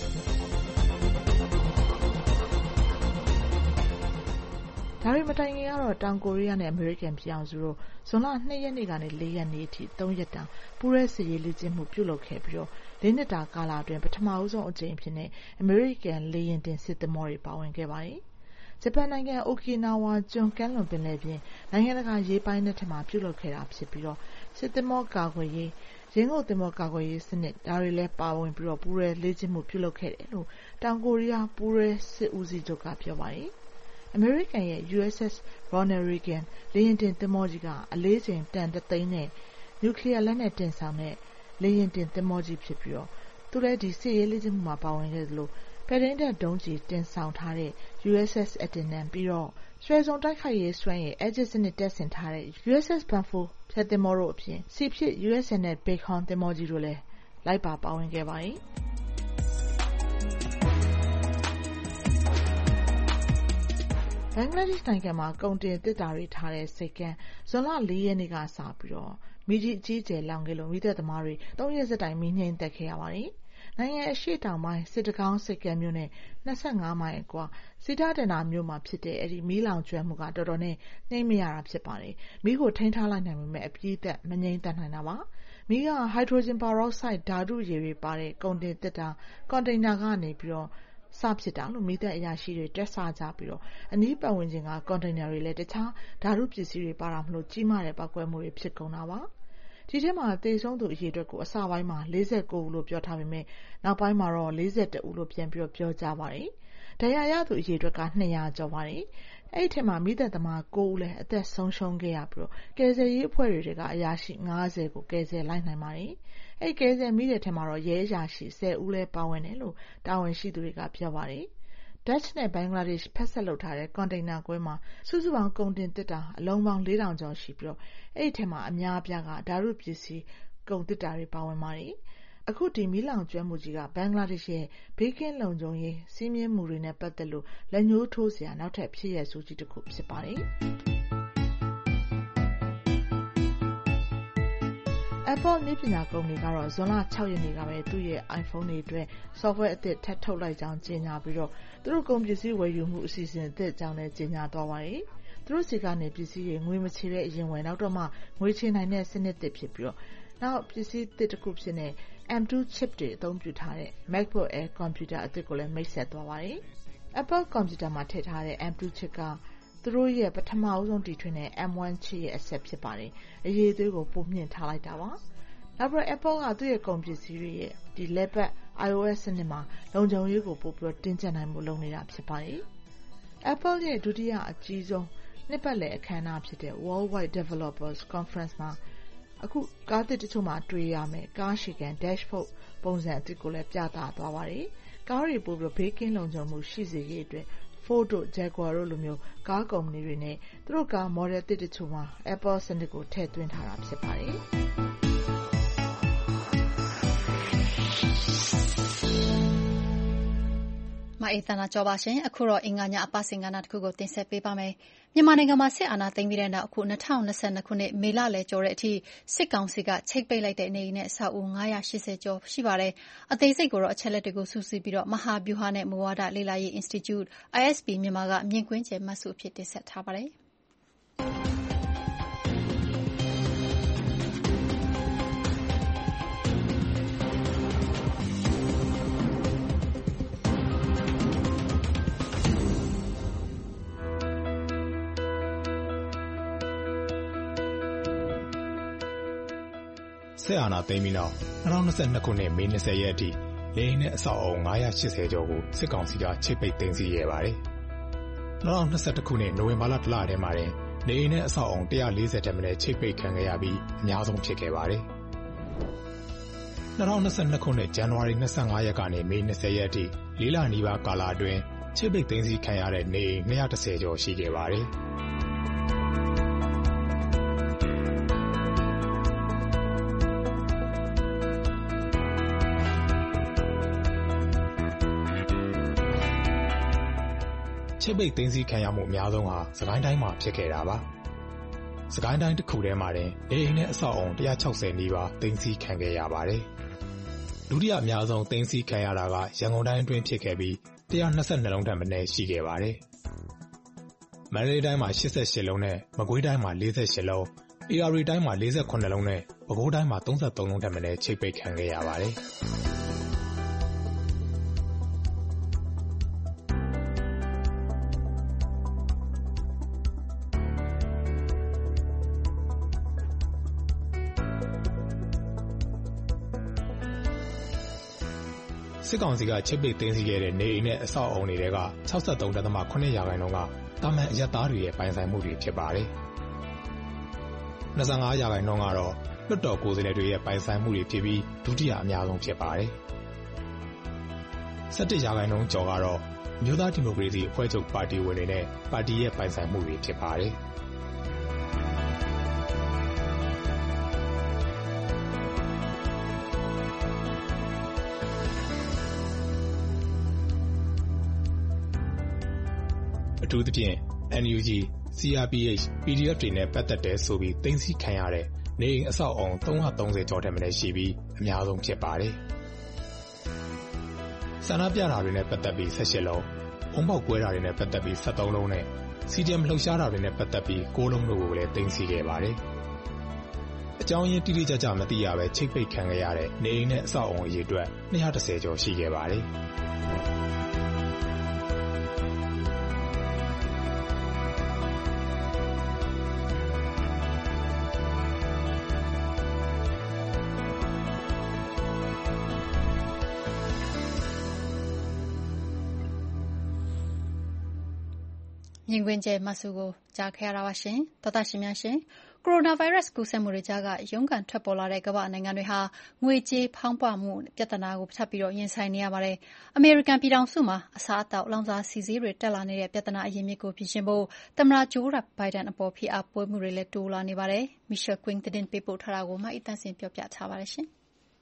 ဒါရီမတိုင်ခင်ကတော့တောင်ကိုရီးယားနဲ့အမေရိကန်ပြည်အောင်စုတို့ဇွန်လ၂ရက်နေ့ကနေ၄ရက်နေ့အထိ၃ရက်တာပူးရဲစစ်ရေးလေ့ကျင့်မှုပြုလုပ်ခဲ့ပြီးတော့လေးနှစ်တာကာလအတွင်းပထမအဆုံးအကြိမ်ဖြစ်တဲ့အမေရိကန်လေယာဉ်တင်စစ်သင်္ဘောတွေပါဝင်ခဲ့ပါတယ်။ဂျပန်နိုင်ငံအိုကီနာဝါကျွန်းကမ်းလွန်ပင်လယ်ပြင်နိုင်ငံတကာရေပိုင်းထဲမှာပြုလုပ်ခဲ့တာဖြစ်ပြီးတော့စစ်သင်္ဘောကာကွယ်ရေးရင်းငုပ်သင်္ဘောကာကွယ်ရေးစနစ်ဒါတွေလည်းပါဝင်ပြီးတော့ပူးရဲလေ့ကျင့်မှုပြုလုပ်ခဲ့တယ်လို့တောင်ကိုရီးယားပူးရဲစစ်ဦးစီးချုပ်ကပြောပါတယ်။အမေရိကန်ရဲ့ U S S Ronald Reagan လေယာဉ်တင်သင်္ဘောကြီးကအလေးချိန်တန်တစ်သိန်းနဲ့နျူကလ িয়ার လက်နက်တင်ဆောင်တဲ့လေယာဉ်တင်သင်္ဘောကြီးဖြစ်ပြီးတော့သူလည်းဒီစစ်ရေးလေ့ကျင့်မှုမှာပါဝင်ခဲ့သလိုပဲရင်းတပ်ဒုံးကျည်တင်ဆောင်ထားတဲ့ U S S Atenan ပြီးတော့ရွှေစုံတိုက်ခိုက်ရေးစွမ်းရည် Aegis စနစ်တပ်ဆင်ထားတဲ့ U S S Banfu ဖြတ်သင်္ဘောတို့အပြင်စီဖြစ် U S N L Bacon သင်္ဘောကြီးတို့လည်းလိုက်ပါပါဝင်ခဲ့ပါတယ်။ဘင်္ဂလားဒေ့ရှ်နိုင်ငံမှာကုန်တင်သစ်တာတွေထားတဲ့ဆိပ်ကမ်းဇွန်လ၄ရက်နေ့ကစပြီးတော့မီးကြီးအကြီးအကျယ်လောင်ခဲ့လို့မီးသတ်သမားတွေသုံးရက်ဆက်တိုင်မီးငြိမ်းသက်ခဲ့ရပါတယ်။နိုင်ငံအရှေ့တောင်ပိုင်းစစ်တကောင်းဆိပ်ကမ်းမြို့နဲ့၂၅မိုင်အကွာစီတာဒနာမြို့မှာဖြစ်တဲ့အဲဒီမီးလောင်ကျွမ်းမှုကတော်တော်နဲ့နှိမ့်မရတာဖြစ်ပါတယ်။မီးကိုထိန်းထားလိုက်နိုင်ပေမဲ့အပြည့်အသက်မငြိမ်းသက်နိုင်တာပါ။မီးကဟိုက်ဒရိုဂျင်ပါရော့ဆိုက်ဓာတုရည်တွေပါတဲ့ကုန်တင်သစ်တာကွန်တိန်နာကနေပြီးတော့စဖြစ်တာလို့မီးသတ်အရာရှိတွေတက်ဆကြပြီးတော့အနီးပတ်ဝန်းကျင်ကကွန်တိန်နာတွေလည်းတခြားဓာတုပစ္စည်းတွေပါတာမလို့ကြီးမားတဲ့ပောက်ကွဲမှုတွေဖြစ်ကုန်တာပါဒီထဲမှာသေဆုံးသူအရေအတွက်ကိုအစပိုင်းမှာ၄၉ဦးလို့ပြောထားပေမဲ့နောက်ပိုင်းမှာတော့၄၁ဦးလို့ပြန်ပြီးပြောကြပါတယ်ဒဏ်ရာရသူအရေအတွက်က၂၀၀ကျော်ပါတယ်အဲ့ဒီထဲမှာမိသက်သမား၉ဦးလည်းအသက်ဆုံးရှုံးခဲ့ရပြီးတော့ကယ်ဆယ်ရေးအဖွဲ့တွေကအရာရှိ၅၀ကိုကယ်ဆယ်လိုက်နိုင်ပါတယ်အဲ့ကယ်ဆယ်မိတဲ့ထဲမှာတော့ရဲအရာရှိ၁၀ဦးလည်းပါဝင်တယ်လို့တာဝန်ရှိသူတွေကပြောပါတယ်ဒတ်ချ်နဲ့ဘင်္ဂလားဒေ့ရှ်ဖက်ဆက်လုပ်ထားတဲ့ကွန်တိန်နာကွဲမှာစုစုပေါင်းကုန်တင်တစ်တာအလုံးပေါင်း၄ထောင်ကျော်ရှိပြီးတော့အဲ့ဒီထဲမှာအများအပြားကဓာတုပစ္စည်းကုန်တစ်တာတွေပါဝင်ပါတယ်အခုဒီမီးလောင်ကျွမ်းမှုကြီးကဘင်္ဂလားဒေ့ရှ်ရဲ့ဘေးကင်းလုံခြုံရေးစီးမြင်မှုတွေနဲ့ပတ်သက်လို့လက်ညှိုးထိုးစရာနောက်ထပ်ဖြစ်ရဆိုကြီးတစ်ခုဖြစ်ပါတယ်။ Apple နည်းပညာကုမ္ပဏီကတော့ဇွန်လ၆ရက်နေ့ကပဲသူ့ရဲ့ iPhone တွေအတွက် software အသစ်ထပ်ထုတ်လိုက်ကြောင်းကြေညာပြီးတော့သူတို့ကုန်ပစ္စည်းဝယ်ယူမှုအစီအစဉ်အသစ်အကြောင်းလည်းကြေညာသွားပါတယ်။သူတို့စီကနေပစ္စည်းတွေငွေမချေတဲ့အရင်ဝယ်နောက်တော့မှငွေချေနိုင်တဲ့စနစ်သစ်ဖြစ်ပြီးတော့နောက်ပစ္စည်းသစ်တစ်ခုဖြစ်တဲ့ M 2 chip တွေအသုံးပြုထားတဲ့ MacBook Air ကွန်ပျူတာအသစ်ကိုလည်းမိတ်ဆက်သွားပါတယ်။ Apple ကွန်ပျူတာမှာထည့်ထားတဲ့ M 2 chip ကသူတို့ရဲ့ပထမအဆုံးတီထွင်တဲ့ M 1 chip ရဲ့အဆက်ဖြစ်ပါတယ်။အရေးအသွေးကိုပုံမြင့်ထားလိုက်တာပါ။နောက်ပြီး Apple ကသူ့ရဲ့ကုန်ပစ္စည်းတွေရဲ့ဒီ Leopard iOS စနစ်မှာလုံခြုံရေးကိုပို့ပြီးတင်းကျပ်နိုင်မှုလုပ်နေတာဖြစ်ပါတယ်။ Apple ရဲ့ဒုတိယအကြီးဆုံးနှစ်ပတ်လည်အခမ်းအနားဖြစ်တဲ့ Worldwide Developers Conference မှာအခုကားသစ်တချို့မှာတွေ့ရမယ်ကားရှည်ကန် dashboard ပုံစံအသစ်ကိုလည်းပြသသွားပါတယ်။ကားတွေပို့ပြီးဘေးကင်းလုံခြုံမှုရှိစေရေးအတွက် Ford တို့ Jaguar တို့လိုမျိုးကားကုမ္ပဏီတွေနဲ့သူတို့ကား model အသစ်တချို့မှာ Apple စနစ်ကိုထည့်သွင်းထားတာဖြစ်ပါတယ်။မအေးသနာကျော်ပါရှင်အခုတော့အင်္ဂါညအပတ်စဉ်ကဏ္ဍတစ်ခုကိုတင်ဆက်ပေးပါမယ်မြန်မာနိုင်ငံမှာစစ်အာဏာသိမ်းပြီးတဲ့နောက်အခု၂၀၂၂ခုနှစ်မေလလယ်ကျော်တဲ့အထိစစ်ကောင်စီကချိတ်ပိတ်လိုက်တဲ့နေအိမ်နဲ့အဆောက်အဦ၅၈၀ကျော်ရှိပါတယ်အသေးစိတ်ကိုတော့အချက်လက်တွေကိုစုစည်းပြီးတော့မဟာဗျူဟာနဲ့မူဝါဒလေ့လာရေး Institute I S P မြန်မာကမြင်ကွင်းကျယ်မှတ်စုအဖြစ်တင်ဆက်ထားပါတယ်စဆက်အာဏာသိမ်းပြီးနောက်၂၀၂၂ခုနှစ်မေ၂၀ရက်အထိလေယာဉ်နဲ့အဆောက်အအုံ၅၈၀ကျော်ကိုစစ်ကောင်စီကချိတ်ပိတ်သိမ်းဆည်းခဲ့ပါတယ်။၂၀၂၁ခုနှစ်နိုဝင်ဘာလတလထဲမှာတင်နေအိမ်နဲ့အဆောက်အအုံ၁၄၀ထက်မနည်းချိတ်ပိတ်ခံခဲ့ရပြီးအများဆုံးဖြစ်ခဲ့ပါတယ်။၂၀၂၂ခုနှစ်ဇန်နဝါရီ၂၅ရက်ကနေမေ၂၀ရက်အထိလေးလနီးပါးကာလအတွင်းချိတ်ပိတ်သိမ်းဆည်းခံရတဲ့နေအိမ်၂၁၀ကျော်ရှိခဲ့ပါတယ်။ချိတ်ပိတ်သိမ်းဆည်းခံရမှုအများဆုံးဟာစကိုင်းတိုင်းမှာဖြစ်ခဲ့တာပါ။စကိုင်းတိုင်းတစ်ခုထဲမှာတင်နေအိမ်နဲ့အဆောက်အုံ၁၆၀နီးပါးသိမ်းဆည်းခံခဲ့ရပါတယ်။ဒုတိယအများဆုံးသိမ်းဆည်းခံရတာကရန်ကုန်တိုင်းအတွင်းဖြစ်ခဲ့ပြီး၁၂၂လုံးထက်မနည်းရှိခဲ့ပါတယ်။မန္တလေးတိုင်းမှာ၈၈လုံးနဲ့မကွေးတိုင်းမှာ၄၈လုံး၊ဧရာဝတီတိုင်းမှာ၄၇လုံးနဲ့ပဲခူးတိုင်းမှာ၃၃လုံးထက်မနည်းချိတ်ပိတ်ခံခဲ့ရပါတယ်။စစ်ကောင်စီကချိတ်ပိတ်သိမ်းဆည်းခဲ့တဲ့နေအိမ်နဲ့အဆောက်အအုံတွေက၆၃.၇ရာခိုင်နှုန်းကတာမန်အရပ်သားတွေရဲ့ပိုင်ဆိုင်မှုတွေဖြစ်ပါတယ်။၂၅ရာခိုင်နှုန်းကတော့လွှတ်တော်ကိုယ်စားလှယ်တွေရဲ့ပိုင်ဆိုင်မှုတွေဖြစ်ပြီးဒုတိယအများဆုံးဖြစ်ပါတယ်။၁၁ရာခိုင်နှုန်းကျော်ကတော့မြို့သားဒီမိုကရေစီအဖွဲ့ချုပ်ပါတီဝင်တွေနဲ့ပါတီရဲ့ပိုင်ဆိုင်မှုတွေဖြစ်ပါတယ်။အထူးသဖြင့် အန် ယူ ဂျီ, စီ အာร์ ပီ အိတ်, ပီ ဒီ အက်ဖ် တွေနဲ့ပတ်သက်တယ်ဆိုပြီးသိမ်းဆည်းခံရတဲ့နေအိမ်အဆောက်အအုံ၃၃၀ကျော်ထက်မနည်းရှိပြီးအများဆုံးဖြစ်ပါတယ်။ဆန္ဒပြတာတွေနဲ့ပတ်သက်ပြီး၁၈လုံး၊အုံပေါက်ကွဲတာတွေနဲ့ပတ်သက်ပြီး၁၃လုံးနဲ့စီဒီအမ်လှုပ်ရှားတာတွေနဲ့ပတ်သက်ပြီး၉လုံးတို့ကိုလည်းသိမ်းဆည်းခဲ့ပါတယ်။အကြောင်းရင်းတိတိကျကျမသိရဘဲချိတ်ပိတ်ခံခဲ့ရတဲ့နေအိမ်နဲ့အဆောက်အအုံအရေအတွက်၂၁၀ကျော်ရှိခဲ့ပါတယ်။မြင်ကွင်းကျဲမဆူကိုကြားခဲ့ရတာပါရှင်။သောတာရှင်များရှင်။ကိုရိုနာဗိုင်းရပ်စ်ကူးစက်မှုတွေကြားကရုန်းကန်ထွက်ပေါ်လာတဲ့ကမ္ဘာ့နိုင်ငံတွေဟာငွေကြေးဖောင်းပွမှုပြဿနာကိုထပ်ပြီးရင်ဆိုင်နေရပါတယ်။အမေရိကန်ပြည်ထောင်စုမှာအစားအသောက်လောင်စာဆီဈေးတွေတက်လာနေတဲ့ပြဿနာအရင်းမြစ်ကိုဖြေရှင်းဖို့သမ္မတဂျိုးဘိုင်ဒန်အပေါ်ဖိအားပေးမှုတွေလည်းတိုးလာနေပါတယ်။ Michelle Quinn သတင်းပေးပို့ထားတာကိုမအိသန့်စင်ပြောပြထားပါတယ်ရှင်။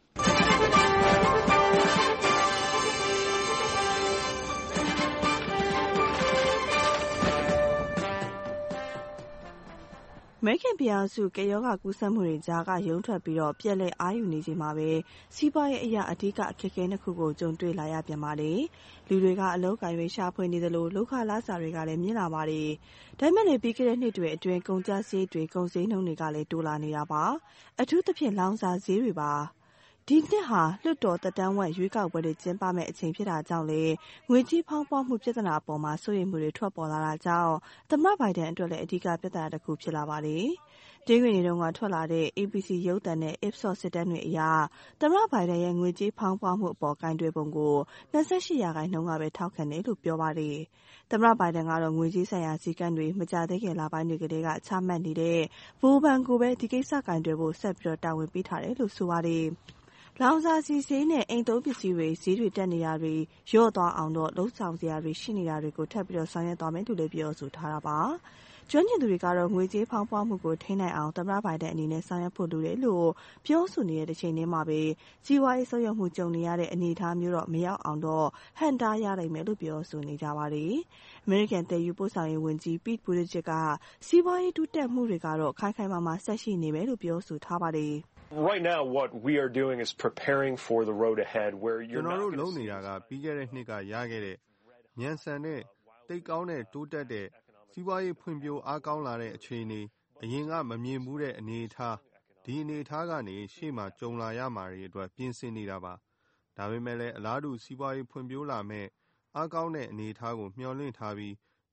အမေရိကန်ပြည်ထောင်စုကပ်ရောဂါကူးစက်မှုတွေကြားကရုန်းထွက်ပြီးပြန်လည်အာရုံနေချိန်မှာပဲစီးပွားရေးအရအဓိကအခက်အခဲနှစ်ခုကိုကြုံတွေ့လာရပြန်ပါတယ်။လူတွေကအလုပ်အကိုင်တွေရှာဖွေနေသလိုလုပ်ခလစာတွေကလည်းမြင့်လာပါတယ်။ဒါပေမဲ့လည်းပြီးခဲ့တဲ့နှစ်တွေအတွင်းကုန်ကျစရိတ်တွေကုန်ဈေးနှုန်းတွေကလည်းတိုးလာနေတာပါ။အထူးသဖြင့်လောင်စာဈေးတွေပါ။ဒီနှစ်ဟာလွှတ်တော်သက်တမ်းဝက်ရွေးကောက်ပွဲတွေကျင်းပမယ့်အချိန်ဖြစ်တာကြောင့်လည်းငွေကြေးဖောင်းပွမှုပြဿနာအပေါ်မှာစိုးရိမ်မှုတွေထွက်ပေါ်လာတာကြောင့်သမ္မတဘိုင်ဒန်အတွက်လည်းအဓိကပြဿနာတစ်ခုဖြစ်လာပါတယ်။တင်းဝင်နေတုန်းကထွက်လာတဲ့ အေဘီစီ ရုပ်သံနဲ့ Ipsos စစ်တမ်းတွေအရသမ္မတဘိုင်ဒန်ရဲ့ငွေကြေးဖောင်းပွမှုအပေါ်ကိုင်တွယ်ပုံကို၂၈ရာခိုင်နှုန်းကပဲထောက်ခံတယ်လို့ပြောပါတယ်။သမ္မတဘိုင်ဒန်ကတော့ငွေကြေးဆိုင်ရာစည်းကမ်းတွေမကြာသေးခင်လပိုင်းတွေကတည်းကချမှတ်နေတဲ့ဗဟိုဘဏ်ကိုပဲဒီကိစ္စကိုင်တွယ်ဖို့ဆက်ပြီးတာဝန်ပေးထားတယ်လို့ဆိုပါတယ်။လောင်စာဆီဈေးနဲ့အိမ်သုံးပစ္စည်းတွေဈေးတွေတက်နေတာတွေလျော့သွားအောင်တော့လှုံ့ဆော်စရာတွေရှိနေတာတွေကိုထပ်ပြီးဆောင်ရွက်သွားမယ်လို့လည်းပြောဆိုထားတာပါ။ကျွမ်းကျင်သူတွေကတော့ငွေကြေးဖောင်းပွမှုကိုထိန်းနိုင်အောင်သမ္မတဘိုင်ဒန်အနေနဲ့ဆောင်ရွက်ဖို့လိုတယ်လို့ပြောဆိုနေတဲ့တစ်ချိန်တည်းမှာပဲစီးပွားရေးဆုတ်ယုတ်မှုကြုံနေရတဲ့အနေအထားမျိုးတော့မရောက်အောင်တော့ဟန့်တားရနိုင်မယ်လို့ပြောဆိုနေကြပါတယ်။အမေရိကန်သယ်ယူပို့ဆောင်ရေးဝန်ကြီး Pete Buttigieg ကစီးပွားရေးတိုးတက်မှုတွေကတော့ခိုင်ခိုင်မာမာဆက်ရှိနေမယ်လို့ပြောဆိုထားပါတယ်။ Right now, what we are doing is preparing for the road ahead, where you're not. ကျွန်တော်တို့လုပ်နေတာကပြီးခဲ့တဲ့နှစ်ကရခဲ့တဲ့မြန်ဆန်တဲ့တိတ်ကောင်းတဲ့တိုးတက်တဲ့စီးပွားရေးဖွံ့ဖြိုးအားကောင်းလာတဲ့အခြေအနေအရင်ကမမြင်ဘူးတဲ့အနေအထားဒီအနေအထားကနေရှေ့မှာကြုံလာရမှာတွေအတွက်ပြင်ဆင်နေတာပါ။ဒါပေမဲ့လည်းအလားတူစီးပွားရေးဖွံ့ဖြိုးလာမဲ့အားကောင်းတဲ့အနေအထားကိုမျှော်လင့်ထားပြီးဒီ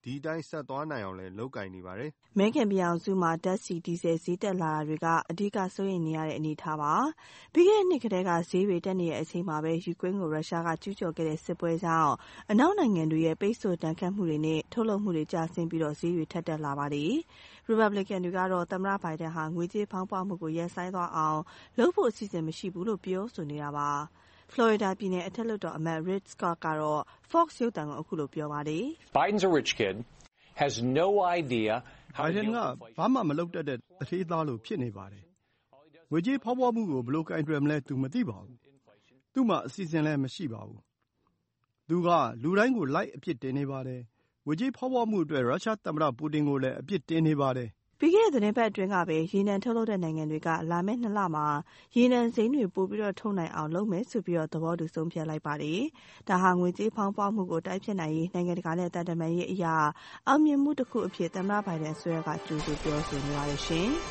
ဒီအတိုင်းဆက်သွားနိုင်အောင်လည်းလုပ်ကိုင်နေပါတယ်။အမေရိကန်ပြည်ထောင်စုမှာဓာတ်ဆီ၊ဒီဇယ်ဈေးတက်လာတာတွေကအဓိကစိုးရိမ်နေရတဲ့အနေအထားပါ။ပြီးခဲ့တဲ့နှစ်ကတည်းကဈေးတွေတက်နေတဲ့အချိန်မှာပဲယူကရိန်းကိုရုရှားကကျူးကျော်ခဲ့တဲ့စစ်ပွဲကြောင့်အနောက်နိုင်ငံတွေရဲ့ပိတ်ဆို့ဒဏ်ခတ်မှုတွေနဲ့ထုတ်လုပ်မှုတွေကျဆင်းပြီးဈေးတွေထပ်တက်လာပါတယ်။ရီပတ်ဘလစ်ကန်တွေကတော့သမ္မတဘိုင်ဒန်ဟာငွေကြေးဖောင်းပွမှုကိုရပ်ဆိုင်းသွားအောင်လုပ်ဖို့အစီအစဉ်မရှိဘူးလို့ပြောဆိုနေတာပါ။ဖလော်ရီဒါပြည်နယ်အထက်လွှတ်တော်အမတ် Rick Scott ကတော့ Fox ရုပ်သံကိုအခုလိုပြောပါတယ်။ Biden's a rich kid has no idea how to deal with inflation. ဘာမှမလုပ်တတ်တဲ့တထေးသားလိုဖြစ်နေပါတယ်။ငွေကြေးဖောင်းပွမှုကိုဘယ်လိုကိုင်တွယ်မလဲသူမသိပါဘူး။သူ့မှာအစီအစဉ်လည်းမရှိပါဘူး။သူကလူတိုင်းကိုလိုက်အပြစ်တင်နေပါတယ်။ငွေကြေးဖောင်းပွမှုအတွက်ရုရှားသမ္မတပူတင်ကိုလည်းအပြစ်တင်နေပါတယ်။ပြီးခဲ့တဲ့သတင်းပတ်အတွင်းကပဲရေနံထုတ်လုပ်တဲ့နိုင်ငံတွေကလာမယ့်နှစ်လမှာရေနံစိမ်းတွေပိုပြီးထုတ်နိုင်အောင်လုပ်မယ်ဆိုပြီးသဘောတူဆုံးဖြတ်လိုက်ပါတယ်။ဒါဟာငွေကြေးဖောင်းပွမှုကိုတိုက်ဖျက်နိုင်ရေးနိုင်ငံတကာနဲ့သံတမန်ရေးအရာအောင်မြင်မှုတစ်ခုအဖြစ်သမ္မတဘိုင်ဒန်အစိုးရကကြိုဆိုပြောဆိုနေပါတယ်ရှင်။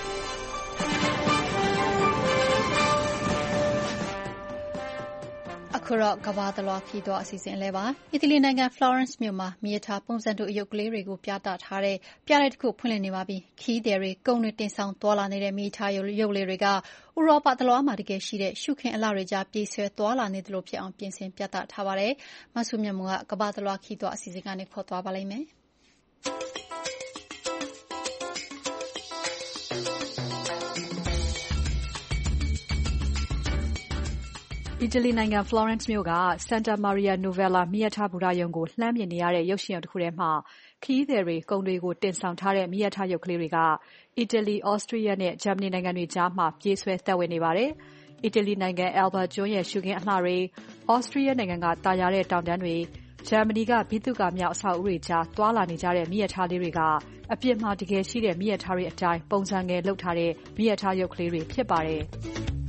အခုတော့ကမ္ဘာတလွှားခရီးသွားအစီအစဉ်အလဲပါ။အီတလီနိုင်ငံ Florence မြို့မှာမီးရထားပုံစံတူအရုပ်ကလေးတွေကိုပြသထားတဲ့ပြတိုက်တစ်ခုဖွင့်လှစ်နေပါပြီ။ခရီးသည်တွေကုန်တွေတင်ဆောင်သွားလာနေတဲ့မီးရထားရုပ်လေးတွေကဥရောပတလွှားမှာတကယ်ရှိတဲ့ရှုခင်းအလှတွေကြားပြေးဆွဲသွားလာနေသလိုဖြစ်အောင်ပြင်ဆင်ပြသထားပါတယ်။မဆုမြတ်မွန်ကကမ္ဘာတလွှားခရီးသွားအစီအစဉ်ကနေခေါ်သွားပါလိမ့်မယ်။အီတလီနိုင်ငံ Florence မြို့က Santa Maria Novella မီးရထားဘူတာရုံကိုလှမ်းမြင်နေရတဲ့ရုပ်ရှင်ရုံတစ်ခုထဲမှာခရီးသည်တွေကုန်တွေကိုတင်ဆောင်ထားတဲ့မီးရထားရုပ်ကလေးတွေကအီတလီ၊ဩစတြီးယားနဲ့ဂျာမနီနိုင်ငံတွေကြားမှာပြေးဆွဲသက်ဝင်နေပါတယ်။အီတလီနိုင်ငံ Elba ကျွန်းရဲ့ရှုခင်းအလှတွေ၊ဩစတြီးယားနိုင်ငံကသာယာတဲ့တောင်တန်းတွေ၊ဂျာမနီကဗိသုကာမြောက်အဆောက်အဦတွေကြားသွားလာနေကြတဲ့မီးရထားလေးတွေကအပြင်မှာတကယ်ရှိတဲ့မီးရထားတွေအတိုင်းပုံစံငယ်လုပ်ထားတဲ့မီးရထားရုပ်ကလေးတွေဖြစ်ပါတယ်။